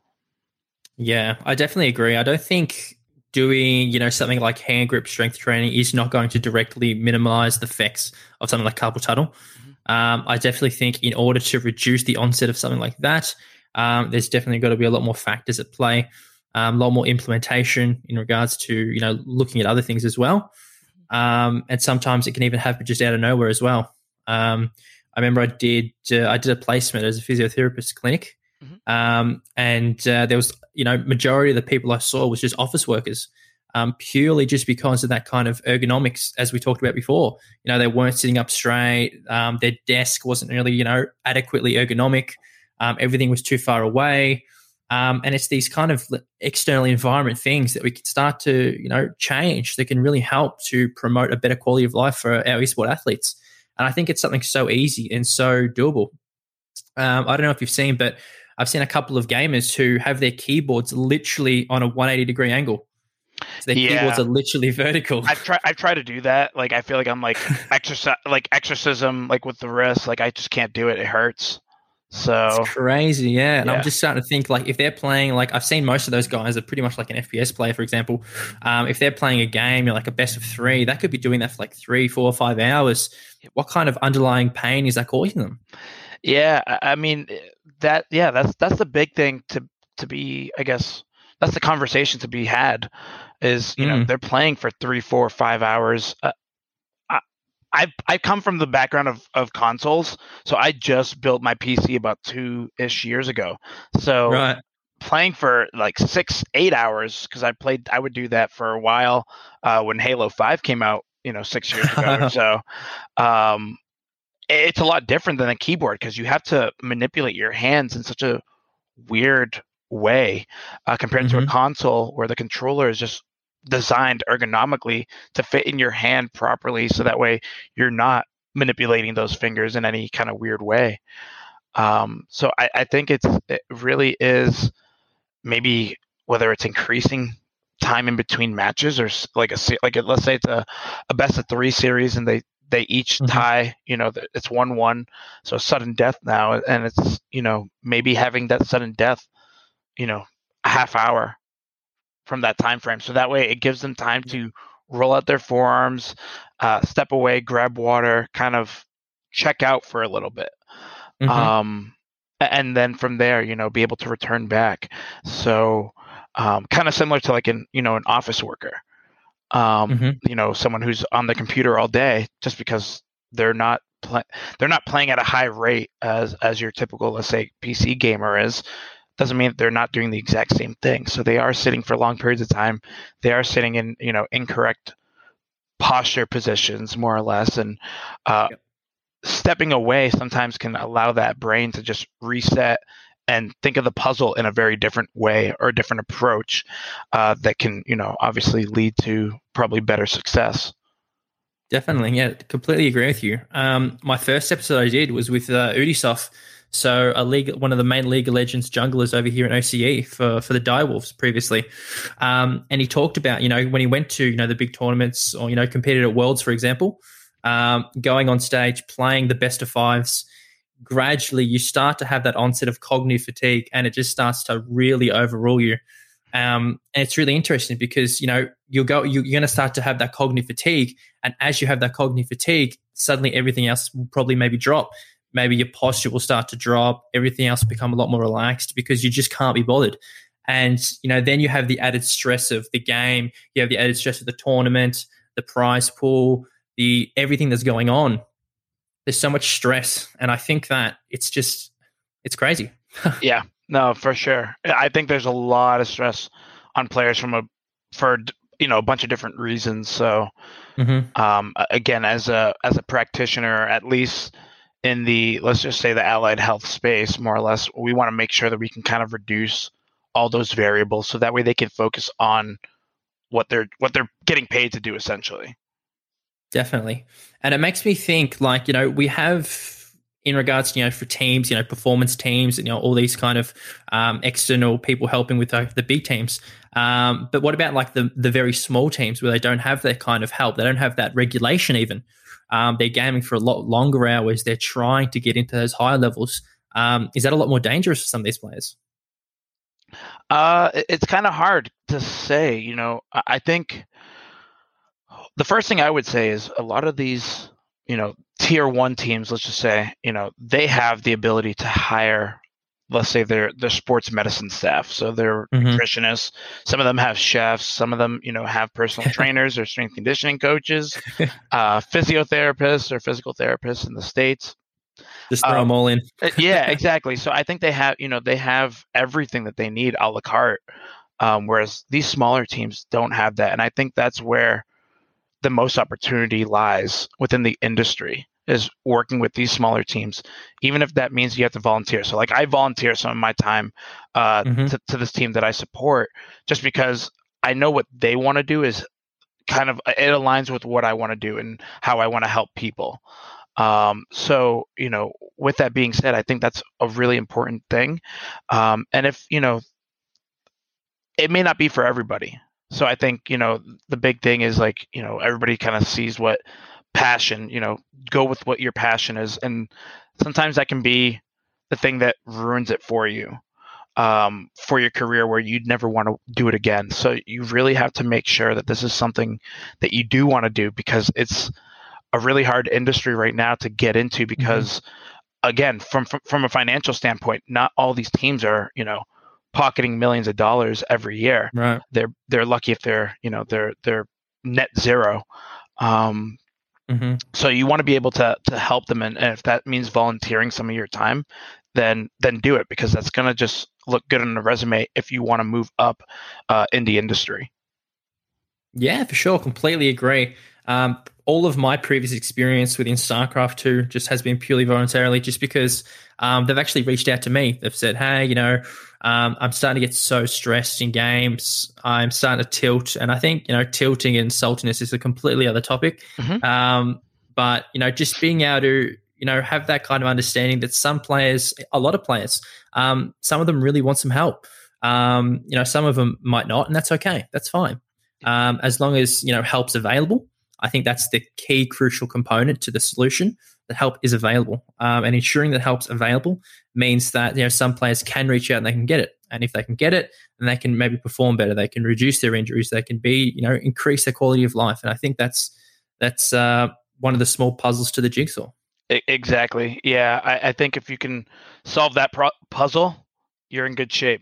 Yeah, I definitely agree. I don't think doing, you know, something like hand grip strength training is not going to directly minimize the effects of something like carpal tunnel. Mm-hmm. Um, I definitely think in order to reduce the onset of something like that, um, there's definitely got to be a lot more factors at play, um, a lot more implementation in regards to, you know, looking at other things as well. Um, and sometimes it can even happen just out of nowhere as well. Um, I remember I did uh, I did a placement as a physiotherapist clinic. Mm-hmm. Um, and uh, there was, you know, majority of the people I saw was just office workers, um, purely just because of that kind of ergonomics, as we talked about before. You know, they weren't sitting up straight. Um, their desk wasn't really, you know, adequately ergonomic. Um, everything was too far away. Um, and it's these kind of external environment things that we can start to, you know, change that can really help to promote a better quality of life for our esports athletes. And I think it's something so easy and so doable. Um, I don't know if you've seen, but I've seen a couple of gamers who have their keyboards literally on a one hundred eighty degree angle. So their yeah. keyboards are literally vertical. I've tried. I've tried to do that. Like I feel like I'm like exercise, like exorcism, like with the wrist. Like I just can't do it. It hurts. So it's crazy, yeah. And yeah. I'm just starting to think, like, if they're playing, like I've seen most of those guys are pretty much like an F P S player, for example. Um, if they're playing a game, you're like a best of three, that could be doing that for like three, four, five hours. What kind of underlying pain is that causing them? Yeah, I mean that. Yeah, that's that's the big thing to to be. I guess that's the conversation to be had. Is you mm. know they're playing for three, four, five hours. Uh, I I I come from the background of of consoles, so I just built my P C about two ish years ago. So right. playing for like six, eight hours because I played. I would do that for a while uh, when Halo five came out. You know, six years ago or so. Um, It's a lot different than a keyboard because you have to manipulate your hands in such a weird way uh, compared mm-hmm. to a console where the controller is just designed ergonomically to fit in your hand properly. So that way you're not manipulating those fingers in any kind of weird way. Um, so I, I think it's it really is maybe whether it's increasing time in between matches or like a like a, let's say it's a, a best of three series and they They each mm-hmm. tie, you know, it's one one, so sudden death now, and it's, you know, maybe having that sudden death, you know, a half hour from that time frame, so that way it gives them time to roll out their forearms, uh, step away, grab water, kind of check out for a little bit, mm-hmm. um, and then from there, you know, be able to return back. So, um, kind of similar to like an, you know, an office worker. Um, mm-hmm. You know, someone who's on the computer all day just because they're not play- they're not playing at a high rate as as your typical, let's say, P C gamer is, doesn't mean that they're not doing the exact same thing. So they are sitting for long periods of time. They are sitting in, you know, incorrect posture positions, more or less, and uh, yep. stepping away sometimes can allow that brain to just reset and think of the puzzle in a very different way or a different approach uh, that can, you know, obviously lead to probably better success. Definitely, yeah, completely agree with you. Um, my first episode I did was with uh, Udisoft, so a league, one of the main League of Legends junglers over here in O C E for for the Direwolves previously, um, and he talked about, you know, when he went to, you know, the big tournaments or, you know, competed at Worlds, for example, um, going on stage, playing the best of fives. Gradually you start to have that onset of cognitive fatigue and it just starts to really overrule you. Um, and it's really interesting because, you know, you'll go, you, you're going to start to have that cognitive fatigue. And as you have that cognitive fatigue, suddenly everything else will probably maybe drop. Maybe your posture will start to drop. Everything else will become a lot more relaxed because you just can't be bothered. And, you know, then you have the added stress of the game. You have the added stress of the tournament, the prize pool, the everything that's going on. There's so much stress, and I think that it's just, it's crazy. Yeah, no, for sure. I think there's a lot of stress on players from a, for, you know, a bunch of different reasons. So, mm-hmm. um, again, as a, as a practitioner, at least in the, let's just say the allied health space, more or less, we want to make sure that we can kind of reduce all those variables so that way they can focus on what they're, what they're getting paid to do, essentially. Definitely. And it makes me think, like, you know, we have in regards to, you know, for teams, you know, performance teams and, you know, all these kind of um, external people helping with uh, the big teams. Um, but what about like the the very small teams where they don't have that kind of help? They don't have that regulation even. Um, they're gaming for a lot longer hours. They're trying to get into those higher levels. Um, is that a lot more dangerous for some of these players? Uh, it- it's kind of hard to say. You know, I I think the first thing I would say is a lot of these, you know, tier one teams, let's just say, you know, they have the ability to hire, let's say their their sports medicine staff. So they're Mm-hmm. nutritionists. Some of them have chefs. Some of them, you know, have personal trainers or strength conditioning coaches, uh, physiotherapists or physical therapists in the States. Just throw Um, them all in. uh, yeah, exactly. So I think they have, you know, they have everything that they need a la carte. Um, whereas these smaller teams don't have that. And I think that's where the most opportunity lies within the industry, is working with these smaller teams, even if that means you have to volunteer. So like I volunteer some of my time uh, Mm-hmm. to, to this team that I support, just because I know what they want to do is kind of, it aligns with what I want to do and how I want to help people. Um, so, you know, with that being said, I think that's a really important thing. Um, and if, you know, it may not be for everybody. So I think, you know, the big thing is like, you know, everybody kind of sees what passion, you know, go with what your passion is. And sometimes that can be the thing that ruins it for you, um, for your career, where you'd never want to do it again. So you really have to make sure that this is something that you do want to do, because it's a really hard industry right now to get into, because mm-hmm. again, from, from, from a financial standpoint, not all these teams are, you know, pocketing millions of dollars every year. Right. They're they're lucky if they're, you know, they're they're net zero. Um, mm-hmm. So you want to be able to to help them, and, and if that means volunteering some of your time, then then do it, because that's gonna just look good on the resume if you want to move up uh, in the industry. Yeah, for sure. Completely agree. Um, all of my previous experience within StarCraft two just has been purely voluntarily, just because um, they've actually reached out to me. They've said, hey, you know, um, I'm starting to get so stressed in games. I'm starting to tilt. And I think, you know, tilting and saltiness is a completely other topic. Mm-hmm. Um, but, you know, just being able to, you know, have that kind of understanding that some players, a lot of players, um, some of them really want some help. Um, you know, some of them might not, and that's okay. That's fine. Um, as long as, you know, help's available. I think that's the key crucial component to the solution, that help is available. Um, and ensuring that help's available means that, you know, some players can reach out and they can get it. And if they can get it, then they can maybe perform better. They can reduce their injuries. They can be, you know, increase their quality of life. And I think that's that's uh, one of the small puzzles to the jigsaw. Exactly. Yeah, I, I think if you can solve that pro- puzzle, you're in good shape.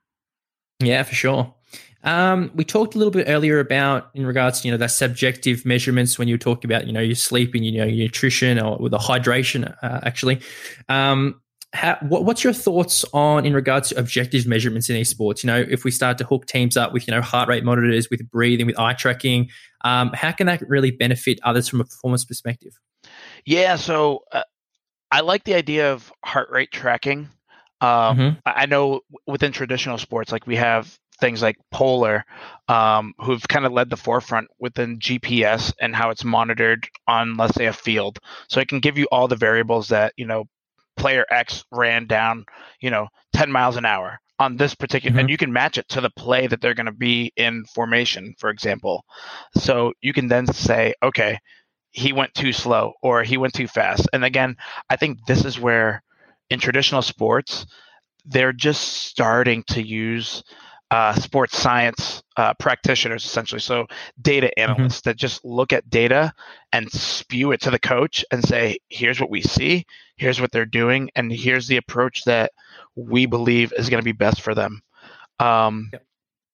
Yeah, for sure. Um, we talked a little bit earlier about, in regards to, you know, that subjective measurements when you were talking about, you know, your sleeping, you know, your nutrition, or with the hydration, uh, actually. Um, how, what, what's your thoughts on, in regards to objective measurements in esports? You know, if we start to hook teams up with, you know, heart rate monitors, with breathing, with eye tracking, um, how can that really benefit others from a performance perspective? Yeah, so uh, I like the idea of heart rate tracking. Um, Mm-hmm. I know within traditional sports, like we have things like Polar, um, who've kind of led the forefront within G P S and how it's monitored on, let's say, a field. So it can give you all the variables that, you know, player X ran down, you know, ten miles an hour on this particular, Mm-hmm. and you can match it to the play that they're going to be in formation, for example. So you can then say, okay, he went too slow or he went too fast. And again, I think this is where in traditional sports, they're just starting to use uh, sports science uh, practitioners, essentially. So data analysts mm-hmm. that just look at data and spew it to the coach and say, here's what we see, here's what they're doing, and here's the approach that we believe is going to be best for them. Um, yep.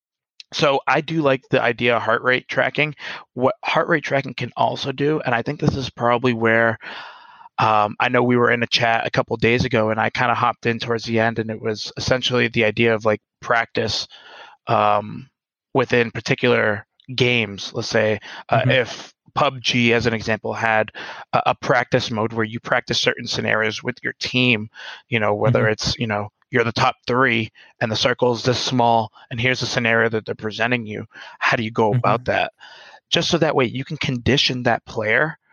So I do like the idea of heart rate tracking. What heart rate tracking can also do, and I think this is probably where Um, I know we were in a chat a couple of days ago, and I kind of hopped in towards the end, and it was essentially the idea of like practice um, within particular games. Let's say uh, mm-hmm. if P U B G, as an example, had a, a practice mode where you practice certain scenarios with your team, you know, whether mm-hmm. it's, you know, you're the top three and the circle is this small, and here's the scenario that they're presenting you. How do you go mm-hmm. about that? Just so that way you can condition that player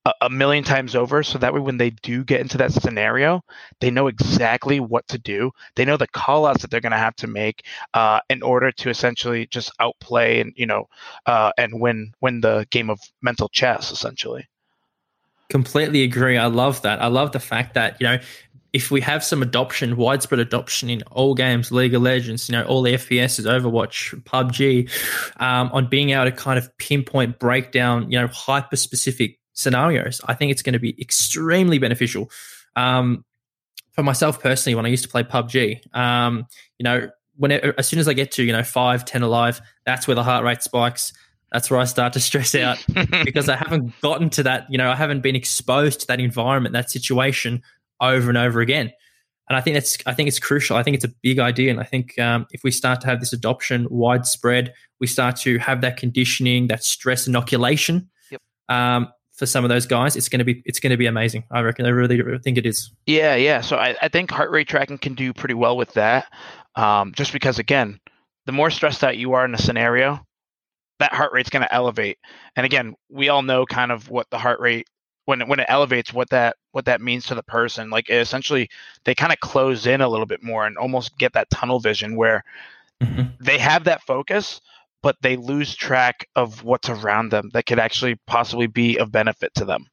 a, a million times over, so that way when they do get into that scenario, they know exactly what to do. They know the call outs that they're going to have to make uh, in order to essentially just outplay and you know uh, and win win the game of mental chess essentially. Completely agree. I love that. I love the fact that, you know, if we have some adoption, widespread adoption in all games, League of Legends, you know, all the F P Ss, Overwatch, P U B G, um, on being able to kind of pinpoint, break down, you know, hyper specific scenarios, I think it's going to be extremely beneficial. Um, for myself personally, when I used to play P U B G, um, you know, when it, as soon as I get to, you know, five, ten alive, that's where the heart rate spikes. That's where I start to stress out because I haven't gotten to that, you know, I haven't been exposed to that environment, that situation over and over again. And I think that's, I think it's crucial. I think it's a big idea. And I think um, if we start to have this adoption widespread, we start to have that conditioning, that stress inoculation yep. um, for some of those guys, it's going to be, it's going to be amazing. I reckon. I really, really think it is. Yeah. Yeah. So I, I think heart rate tracking can do pretty well with that. Um, just because again, the more stressed out you are in a scenario, that heart rate's going to elevate. And again, we all know kind of what the heart rate, when it, when it elevates, what that what that means to the person. Like essentially, they kind of close in a little bit more and almost get that tunnel vision where mm-hmm. they have that focus, but they lose track of what's around them that could actually possibly be of benefit to them.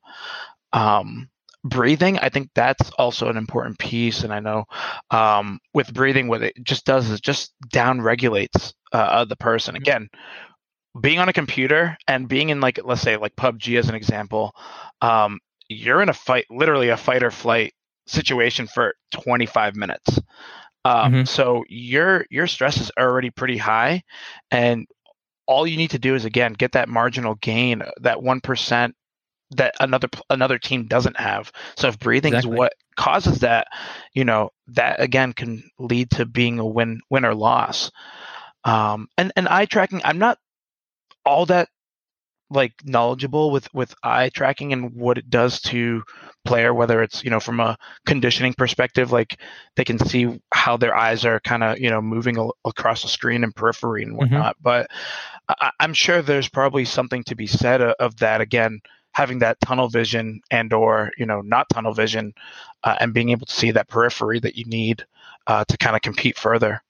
Um, breathing, I think that's also an important piece. And I know um, with breathing, what it just does is just down regulates uh, the person. Again, being on a computer and being in like, let's say like P U B G as an example, um, you're in a fight, literally a fight or flight situation for twenty-five minutes. Um, mm-hmm. So your, your stress is already pretty high, and all you need to do is again, get that marginal gain, that one percent that another, another team doesn't have. So if breathing exactly. is what causes that, you know, that again can lead to being a win, win or loss. Um, and, and eye tracking, I'm not all that like knowledgeable with, with eye tracking and what it does to player, whether it's, you know, from a conditioning perspective, like they can see how their eyes are kind of, you know, moving al- across the screen and periphery and whatnot. Mm-hmm. But I, I'm sure there's probably something to be said of, of that. Again, having that tunnel vision and, or, you know, not tunnel vision uh, and being able to see that periphery that you need uh, to kind of compete further.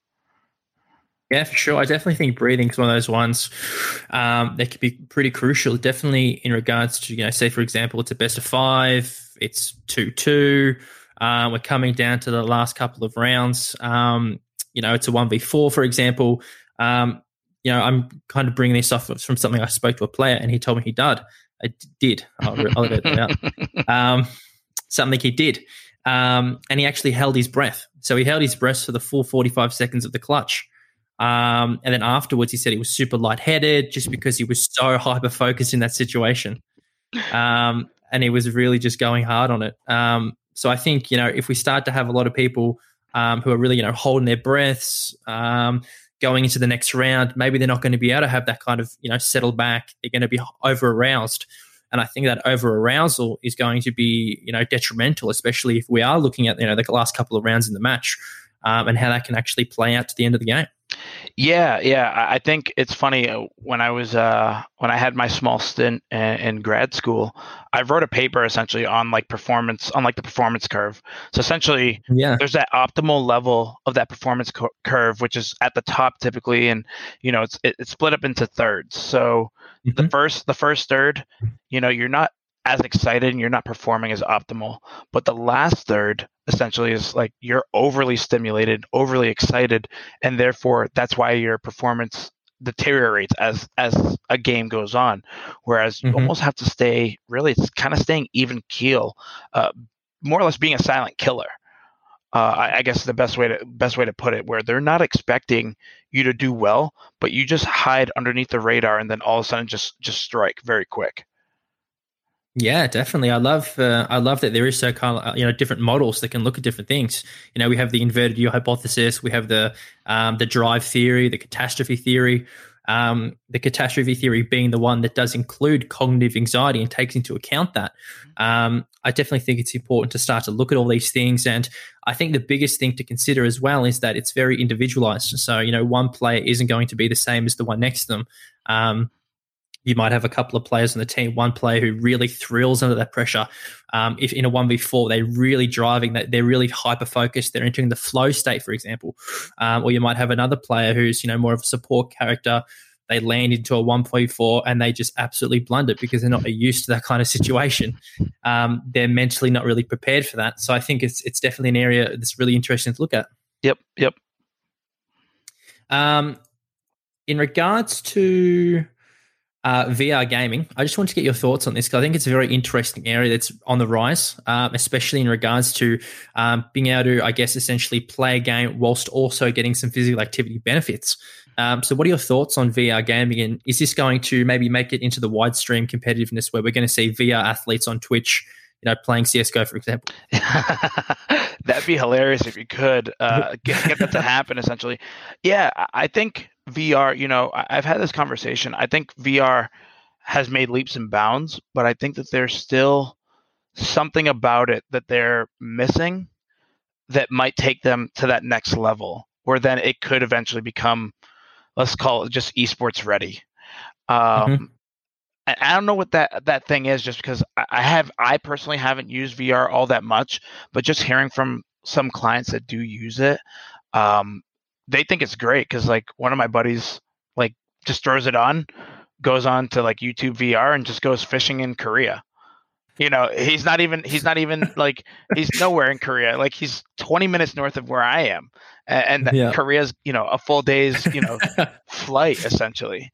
Yeah, for sure. I definitely think breathing is one of those ones um, that could be pretty crucial. Definitely in regards to, you know, say, for example, it's a best of five, it's two two. Uh, we're coming down to the last couple of rounds. Um, you know, it's a one v four, for example. Um, you know, I'm kind of bringing this off from something I spoke to a player and he told me he did. I did. I'll, I'll let that out. Um, something he did. Um, and he actually held his breath. So he held his breath for the full forty-five seconds of the clutch. Um, and then afterwards, he said he was super lightheaded just because he was so hyper-focused in that situation. Um, and he was really just going hard on it. Um, so I think, you know, if we start to have a lot of people um, who are really, you know, holding their breaths, um, going into the next round, maybe they're not going to be able to have that kind of, you know, settle back. They're going to be over-aroused. And I think that over-arousal is going to be, you know, detrimental, especially if we are looking at, you know, the last couple of rounds in the match um, and how that can actually play out to the end of the game. Yeah, yeah. I think it's funny when I was uh, when I had my small stint in, in grad school, I wrote a paper essentially on like performance, on like the performance curve. So essentially, yeah, there's that optimal level of that performance co- curve, which is at the top typically, and you know it's it, it's split up into thirds. So mm-hmm. the first the first third, you know, you're not as excited and you're not performing as optimal, but the last third essentially is like you're overly stimulated, overly excited, and therefore that's why your performance deteriorates as as a game goes on. Whereas you mm-hmm. almost have to stay really, it's kind of staying even keel, uh, more or less being a silent killer. Uh, I, I guess the best way to best way to put it, where they're not expecting you to do well, but you just hide underneath the radar and then all of a sudden just just strike very quick. Yeah, definitely. I love uh, I love that there is so kind of, you know, different models that can look at different things. You know, we have the inverted U hypothesis, we have the um, the drive theory, the catastrophe theory. Um, the catastrophe theory being the one that does include cognitive anxiety and takes into account that. Um, I definitely think it's important to start to look at all these things. And I think the biggest thing to consider as well is that it's very individualized. So, you know, one player isn't going to be the same as the one next to them. Um, You might have a couple of players on the team, one player who really thrills under that pressure. Um, if in a one v four, they're really driving, that they're really hyper-focused, they're entering the flow state, for example. Um, or you might have another player who's, you know, more of a support character. They land into a one v four and they just absolutely blunder because they're not used to that kind of situation. Um, they're mentally not really prepared for that. So I think it's it's definitely an area that's really interesting to look at. Yep, yep. Um, in regards to uh, V R gaming, I just want to get your thoughts on this because I think it's a very interesting area that's on the rise, um, especially in regards to um, being able to, I guess, essentially play a game whilst also getting some physical activity benefits. Um, so what are your thoughts on V R gaming, and is this going to maybe make it into the wide stream competitiveness where we're going to see V R athletes on Twitch, you know, playing C S G O, for example? That'd be hilarious if you could uh, get, get that to happen, essentially. Yeah, I think V R, you know, I've had this conversation. I think V R has made leaps and bounds, but I think that there's still something about it that they're missing that might take them to that next level, where then it could eventually become, let's call it just esports ready. Um, mm-hmm. And I don't know what that that thing is, just because I have I personally haven't used V R all that much, but just hearing from some clients that do use it, um, they think it's great because like one of my buddies like just throws it on, goes on to like YouTube V R and just goes fishing in Korea. You know, he's not even he's not even like he's nowhere in Korea. Like he's twenty minutes north of where I am, and, and yeah. Korea's, you know, a full day's, you know, flight essentially.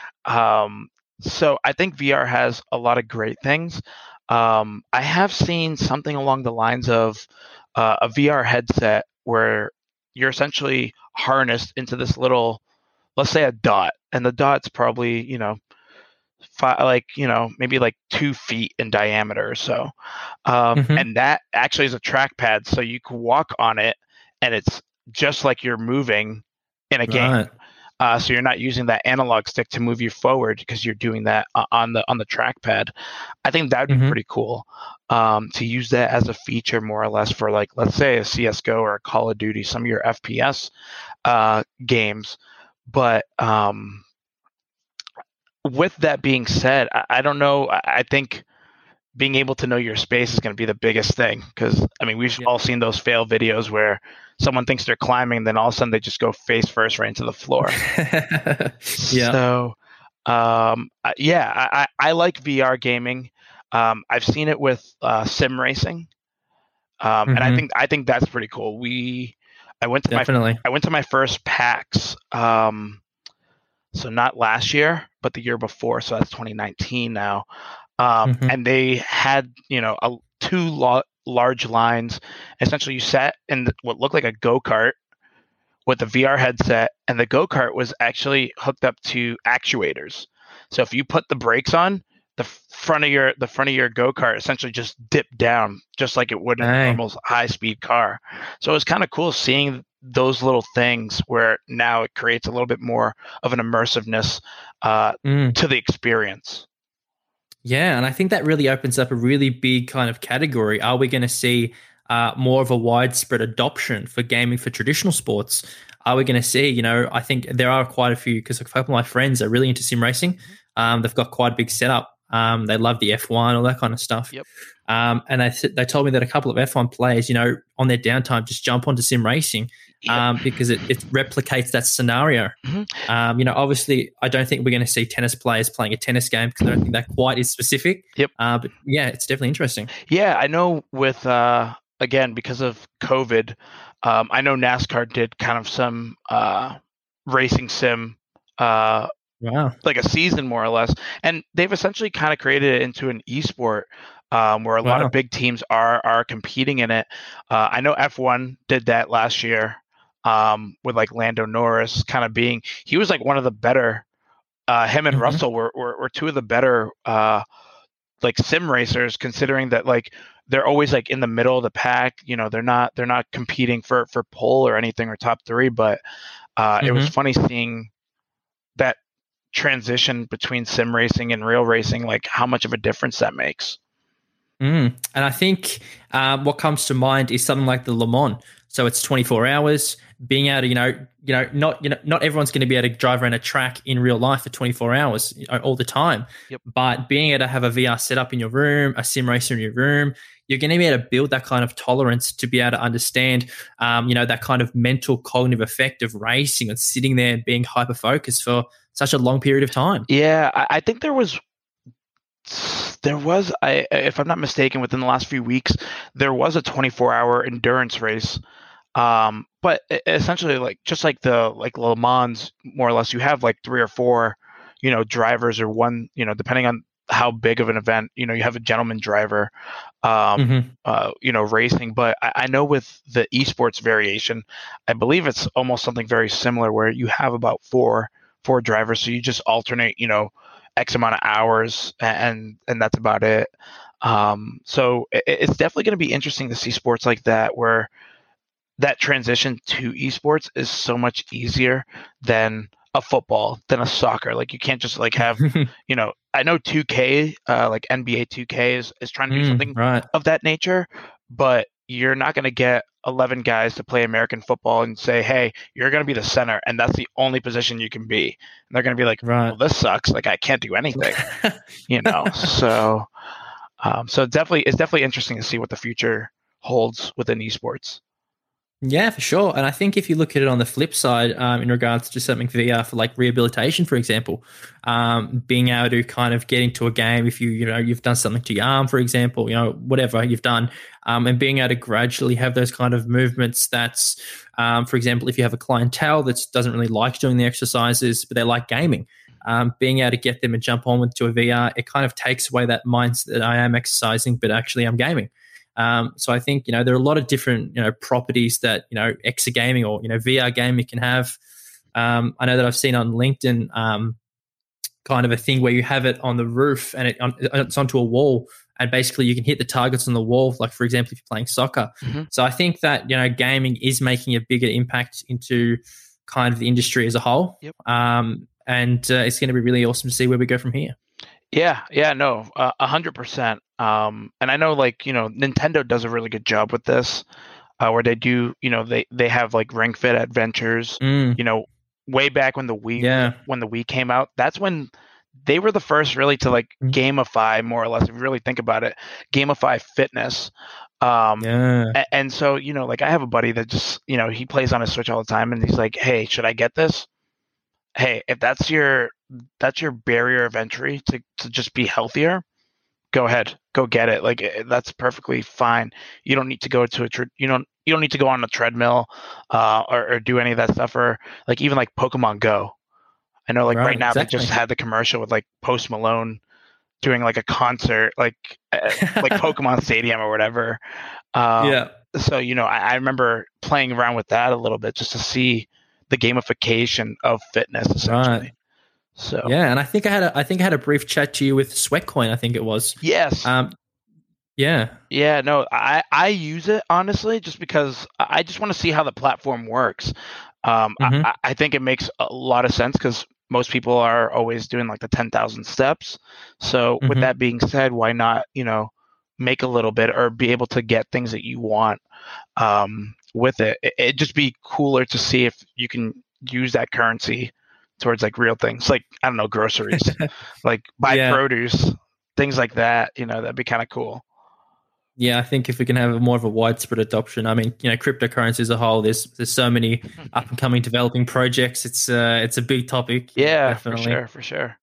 Um, so I think V R has a lot of great things. Um, I have seen something along the lines of uh, a V R headset where you're essentially harnessed into this little, let's say a dot, and the dot's probably, you know, five, like, you know, maybe like two feet in diameter or so. Um, mm-hmm. And that actually is a trackpad. So you can walk on it and it's just like you're moving in a game. Right. Uh, so you're not using that analog stick to move you forward because you're doing that on the on the trackpad. I think that would be mm-hmm. pretty cool um, to use that as a feature more or less for, like, let's say a C S G O or a Call of Duty, some of your F P S uh, games. But um, with that being said, I, I don't know. I, I think being able to know your space is going to be the biggest thing because, I mean, we've yeah. all seen those fail videos where someone thinks they're climbing, and then all of a sudden they just go face first right into the floor. yeah. So, um, yeah, I, I like V R gaming. Um, I've seen it with uh, sim racing, um, mm-hmm. and I think I think that's pretty cool. We, I went to Definitely. my I went to my first PAX, um, so not last year, but the year before. So that's twenty nineteen now. Um, mm-hmm. And they had, you know, a, two lo- large lines. Essentially, you sat in the, what looked like a go-kart with a V R headset, and the go-kart was actually hooked up to actuators. So if you put the brakes on, the front of your the front of your go-kart essentially just dipped down, just like it would in a normal high-speed car. So it was kind of cool seeing those little things where now it creates a little bit more of an immersiveness uh, mm. to the experience. Yeah, and I think that really opens up a really big kind of category. Are we going to see uh, more of a widespread adoption for gaming for traditional sports? Are we going to see, you know, I think there are quite a few, because a couple of my friends are really into sim racing. Um, they've got quite a big setup. Um, they love the F one, all that kind of stuff. Yep. Um, and they they told me that a couple of F one players, you know, on their downtime, just jump onto sim racing um, yep. because it, it replicates that scenario. Mm-hmm. Um, you know, obviously, I don't think we're going to see tennis players playing a tennis game because I don't think that quite is specific. Yep. Uh, but yeah, it's definitely interesting. Yeah, I know with, uh, again, because of COVID, um, I know NASCAR did kind of some uh, racing sim uh Wow. like a season more or less. And they've essentially kind of created it into an esport um, where a wow. lot of big teams are are competing in it. Uh, I know F one did that last year um, with like Lando Norris kind of being, he was like one of the better, uh, him and mm-hmm. Russell were, were, were two of the better uh, like sim racers, considering that like they're always like in the middle of the pack. You know, they're not, they're not competing for, for pole or anything or top three, but uh, mm-hmm. it was funny seeing that transition between sim racing and real racing, like how much of a difference that makes. Mm. And I think uh, what comes to mind is something like the Le Mans. So it's twenty-four hours. being able to, you know, you know, not you know, not everyone's going to be able to drive around a track in real life for twenty-four hours, you know, all the time. Yep. But being able to have a V R setup in your room, a sim racer in your room, you're going to be able to build that kind of tolerance to be able to understand, um, you know, that kind of mental cognitive effect of racing and sitting there and being hyper focused for such a long period of time. Yeah, I, I think there was there was I if I'm not mistaken, within the last few weeks, there was a twenty-four hour endurance race. Um, but essentially, like just like the like Le Mans, more or less, you have like three or four, you know, drivers or one, you know, depending on how big of an event, you know, you have a gentleman driver, um, Mm-hmm. uh, you know, racing. But I, I know with the esports variation, I believe it's almost something very similar where you have about four four drivers, so you just alternate, you know, X amount of hours, and and that's about it. Um, so it, it's definitely going to be interesting to see sports like that where that transition to esports is so much easier than a football, than a soccer. Like you can't just like have, you know, I know two K, uh, like N B A two K is, is trying to do Mm, something right. of that nature, but you're not going to get eleven guys to play American football and say, hey, you're going to be the center and that's the only position you can be. And they're going to be like, Right. well, this sucks. Like I can't do anything, you know? So, um, so definitely, it's definitely interesting to see what the future holds within esports. Yeah, for sure. And I think if you look at it on the flip side, um, in regards to something V R for like rehabilitation, for example, um, being able to kind of get into a game if you, you know, you've done something to your arm, for example, you know, whatever you've done, um, and being able to gradually have those kind of movements that's, um, for example, if you have a clientele that doesn't really like doing the exercises, but they like gaming, um, being able to get them and jump on into a V R, it kind of takes away that mindset that I am exercising, but actually I'm gaming. Um, so I think, you know, there are a lot of different, you know, properties that, you know, exergaming or, you know, V R gaming can have. Um, I know that I've seen on LinkedIn um, kind of a thing where you have it on the roof and it, on, it's onto a wall and basically you can hit the targets on the wall, like, for example, if you're playing soccer. Mm-hmm. So I think that, you know, gaming is making a bigger impact into kind of the industry as a whole. Yep. Um, and uh, it's going to be really awesome to see where we go from here. Yeah, yeah, no, a uh, hundred percent. Um, and I know, like, you know, Nintendo does a really good job with this, uh, where they do, you know, they they have like Ring Fit Adventures. Mm. You know, way back when the Wii, Yeah. when the Wii came out, that's when they were the first really to like Mm. gamify, more or less, if you really think about it, gamify fitness. Um, Yeah. and, and so, you know, like I have a buddy that just, you know, he plays on his Switch all the time, and he's like, "Hey, should I get this?" Hey, if that's your that's your barrier of entry to, to just be healthier, go ahead, go get it. Like that's perfectly fine. You don't need to go to a tre- you don't you don't need to go on a treadmill uh, or, or do any of that stuff, or like even like Pokemon Go. I know like right, Right, now exactly. they just had the commercial with like Post Malone doing like a concert, like uh, like Pokemon Stadium or whatever. Um, Yeah. So you know, I, I remember playing around with that a little bit just to see the gamification of fitness, essentially. Right. So Yeah, and I think I had a I think I had a brief chat to you with Sweatcoin, I think it was. yes, Um, yeah. yeah, no, I I use it honestly just because I just want to see how the platform works. Um, Mm-hmm. I, I think it makes a lot of sense because most people are always doing like the ten thousand steps. So with Mm-hmm. that being said, why not, you know, make a little bit or be able to get things that you want um, with it? it? It'd just be cooler to see if you can use that currency towards like real things, like I don't know, groceries, like buy Yeah. produce, things like that. You know, that'd be kind of cool. Yeah, I think if we can have a more of a widespread adoption, I mean, you know, cryptocurrency as a whole, there's there's so many up and coming developing projects. It's uh it's a big topic. Yeah, Definitely. for sure, for sure.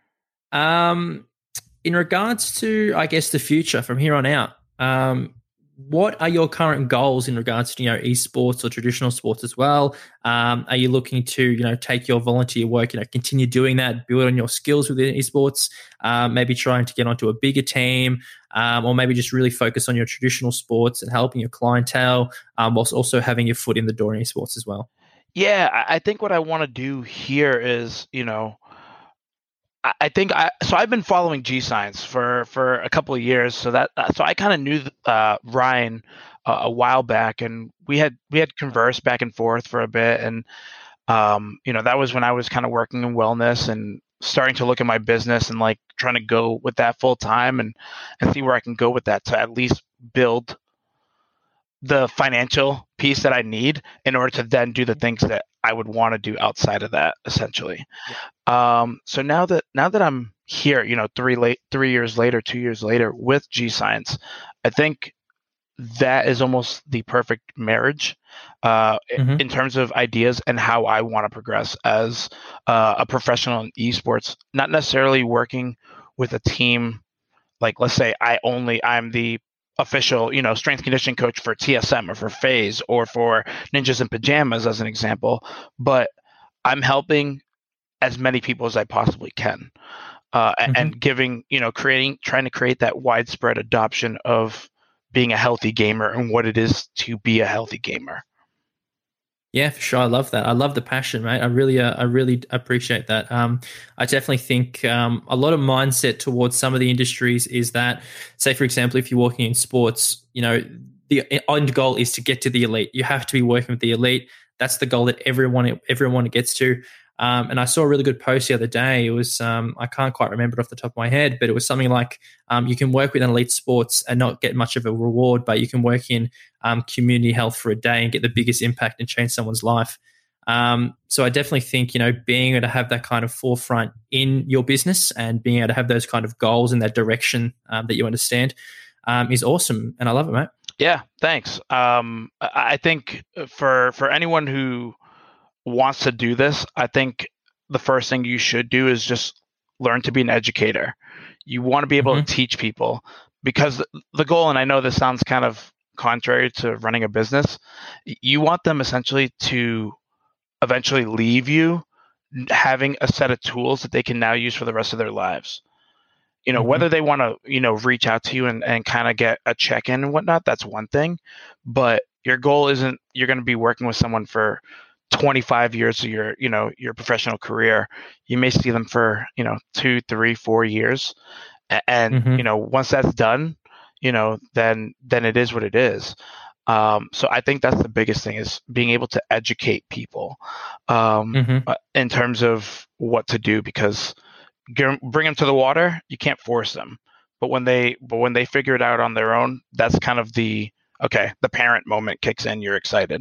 Um, in regards to, I guess, the future from here on out, um, what are your current goals in regards to, you know, esports or traditional sports as well? Um, are you looking to, you know, take your volunteer work, you know, continue doing that, build on your skills within esports, um, maybe trying to get onto a bigger team, um, or maybe just really focus on your traditional sports and helping your clientele, um, whilst also having your foot in the door in esports as well? Yeah, I I think what I want to do here is, you know, I I think I so I've been following G Science for for a couple of years, so that uh, so I kind of knew uh, Ryan uh, a while back, and we had we had conversed back and forth for a bit, and um, you know that was when I was kind of working in wellness and starting to look at my business and like trying to go with that full time and and see where I can go with that to at least build the financial piece that I need in order to then do the things that I would want to do outside of that, essentially. Yeah. Um, so now that now that I'm here, you know, three late three years later, two years later with G Science, I think that is almost the perfect marriage uh, mm-hmm. in terms of ideas and how I want to progress as uh, a professional in esports. Not necessarily working with a team like, let's say, I only I'm the official, you know, strength conditioning coach for T S M or for FaZe or for Ninjas in Pajamas, as an example. But I'm helping as many people as I possibly can, uh, mm-hmm. and giving, you know, creating, trying to create that widespread adoption of being a healthy gamer and what it is to be a healthy gamer. Yeah, for sure. I love that. I love the passion, mate. I really, uh, I really appreciate that. Um, I definitely think um, a lot of mindset towards some of the industries is that, say, for example, if you're working in sports, you know, the end goal is to get to the elite. You have to be working with the elite. That's the goal that everyone, everyone gets to. Um, and I saw a really good post the other day. It was, um, I can't quite remember it off the top of my head, but it was something like um, you can work with an elite sports and not get much of a reward, but you can work in um, community health for a day and get the biggest impact and change someone's life. Um, so I definitely think, you know, being able to have that kind of forefront in your business and being able to have those kind of goals in that direction um, that you understand um, is awesome. And I love it, mate. Yeah, thanks. Um, I think for for anyone who wants to do this, I think the first thing you should do is just learn to be an educator. You want to be able mm-hmm. to teach people, because the goal, and I know this sounds kind of contrary to running a business, you want them essentially to eventually leave you having a set of tools that they can now use for the rest of their lives. You know, mm-hmm. whether they want to, you know, reach out to you and, and kind of get a check-in and whatnot, that's one thing. But your goal isn't, you're going to be working with someone for twenty-five years of your, you know, your professional career. You may see them for, you know, two, three, four years. And, mm-hmm. you know, once that's done, you know, then, then it is what it is. Um, so I think that's the biggest thing, is being able to educate people um, mm-hmm. in terms of what to do, because bring them to the water, you can't force them. But when they, but when they figure it out on their own, that's kind of the, okay, the parent moment kicks in, you're excited.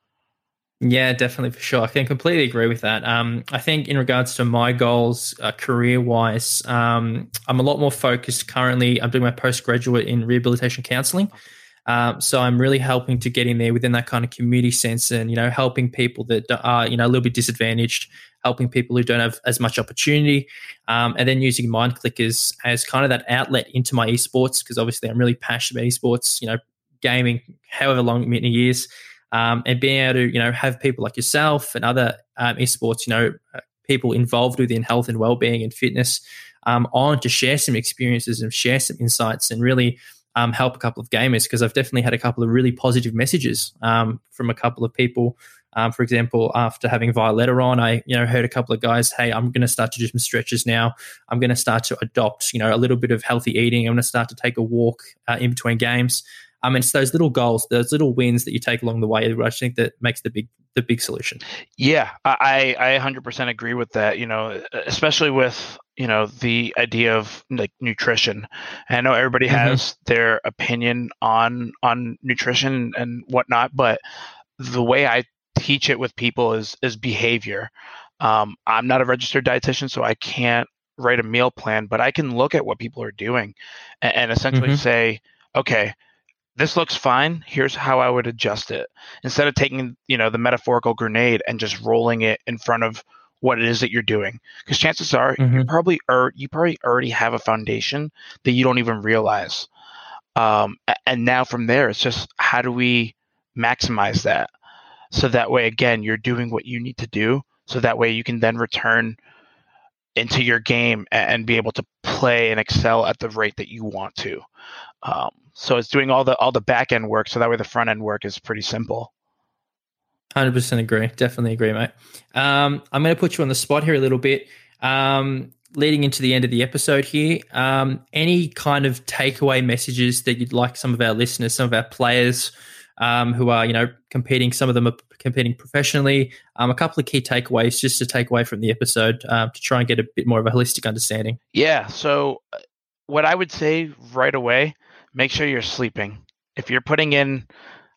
Yeah, definitely, for sure. I can completely agree with that. Um, I think in regards to my goals, uh, career-wise, um, I'm a lot more focused currently. I'm doing my postgraduate in rehabilitation counselling. Um, so I'm really helping to get in there within that kind of community sense, and, you know, helping people that are, you know, a little bit disadvantaged, helping people who don't have as much opportunity, um, and then using Mind Clickers as kind of that outlet into my esports, because obviously I'm really passionate about esports, you know, gaming, however long, many years. Um, and being able to, you know, have people like yourself and other um, esports, you know, uh, people involved within health and well-being and fitness um, on to share some experiences and share some insights and really um, help a couple of gamers, because I've definitely had a couple of really positive messages um, from a couple of people. Um, for example, after having Violetta on, I, you know, heard a couple of guys, hey, I'm going to start to do some stretches now. I'm going to start to adopt, you know, a little bit of healthy eating. I'm going to start to take a walk uh, in between games. I mean, it's those little goals, those little wins that you take along the way, I think that makes the big the big solution. Yeah, I, I one hundred percent agree with that, you know, especially with, you know, the idea of like nutrition. And I know everybody mm-hmm. has their opinion on on nutrition and whatnot, but the way I teach it with people is is behavior. Um, I'm not a registered dietitian, so I can't write a meal plan, but I can look at what people are doing and, and essentially mm-hmm. say, okay, this looks fine. Here's how I would adjust it. Instead of taking, you know, the metaphorical grenade and just rolling it in front of what it is that you're doing, because chances are mm-hmm. you probably are you probably already have a foundation that you don't even realize. Um, and now from there, it's just how do we maximize that, so that way again you're doing what you need to do, so that way you can then return into your game and be able to play and excel at the rate that you want to. Um, so it's doing all the all the back end work, so that way the front end work is pretty simple. one hundred percent agree. Definitely agree, mate. Um, I'm going to put you on the spot here a little bit. Um, leading into the end of the episode here, um, any kind of takeaway messages that you'd like some of our listeners, some of our players um, who are, you know, competing, some of them are competing professionally, um, a couple of key takeaways just to take away from the episode um, to try and get a bit more of a holistic understanding? Yeah. So what I would say right away, make sure you're sleeping. If you're putting in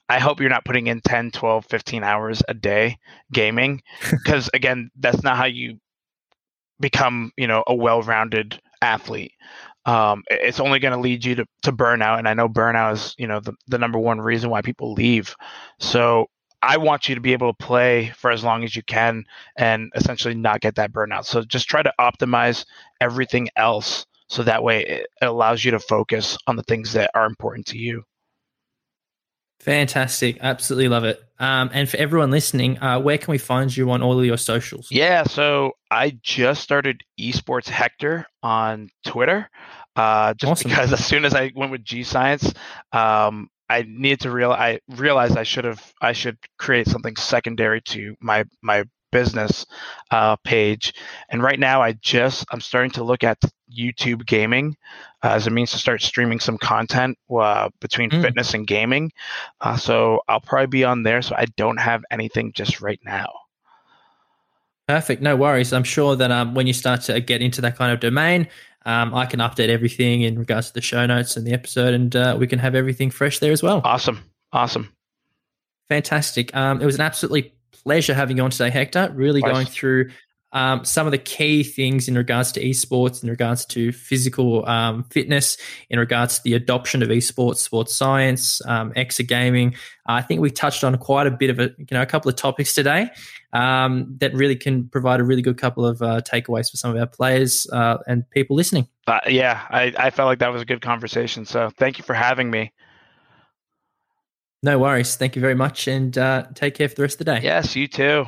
I hope you're not putting in ten, twelve, fifteen hours a day gaming, because again, that's not how you become, you know, a well-rounded athlete. Um, it's only going to lead you to, to burnout. And I know burnout is, you know, the, the number one reason why people leave. So I want you to be able to play for as long as you can and essentially not get that burnout. So just try to optimize everything else so that way it allows you to focus on the things that are important to you. Fantastic. Absolutely love it. Um, and for everyone listening, uh, where can we find you on all of your socials? Yeah, so I just started Esports Hector on Twitter, uh, just awesome. Because as soon as I went with G Science, um, I needed to real I realized I should have I should create something secondary to my my business uh, page. And right now, I just I'm starting to look at YouTube gaming uh, as a means to start streaming some content uh, between mm. fitness and gaming. Uh, so I'll probably be on there. So I don't have anything just right now. Perfect. No worries. I'm sure that um, when you start to get into that kind of domain, um, I can update everything in regards to the show notes and the episode, and uh, we can have everything fresh there as well. Awesome. Awesome. Fantastic. Um, it was an absolutely pleasure having you on today, Hector. Really nice. Going through um, some of the key things in regards to esports, in regards to physical um, fitness, in regards to the adoption of esports, sports science, um, exergaming. Uh, I think we touched on quite a bit of a, you know, a couple of topics today um, that really can provide a really good couple of uh, takeaways for some of our players uh, and people listening. Uh, yeah, I, I felt like that was a good conversation. So thank you for having me. No worries. Thank you very much, and uh, take care for the rest of the day. Yes, you too.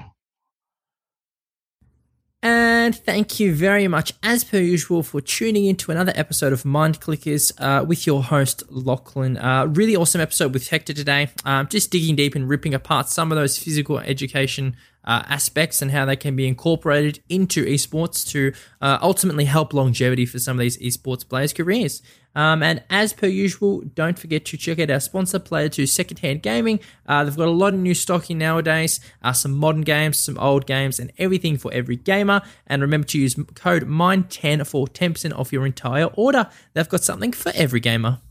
And thank you very much, as per usual, for tuning in to another episode of Mind Clickers uh, with your host, Lachlan. Uh, really awesome episode with Hector today. Um, just digging deep and ripping apart some of those physical education uh, aspects and how they can be incorporated into esports to uh, ultimately help longevity for some of these esports players' careers. Um, and as per usual, don't forget to check out our sponsor, Player two Secondhand Gaming. Uh, they've got a lot of new stock in nowadays, uh, some modern games, some old games, and everything for every gamer. And remember to use code M I N D ten for ten percent off your entire order. They've got something for every gamer.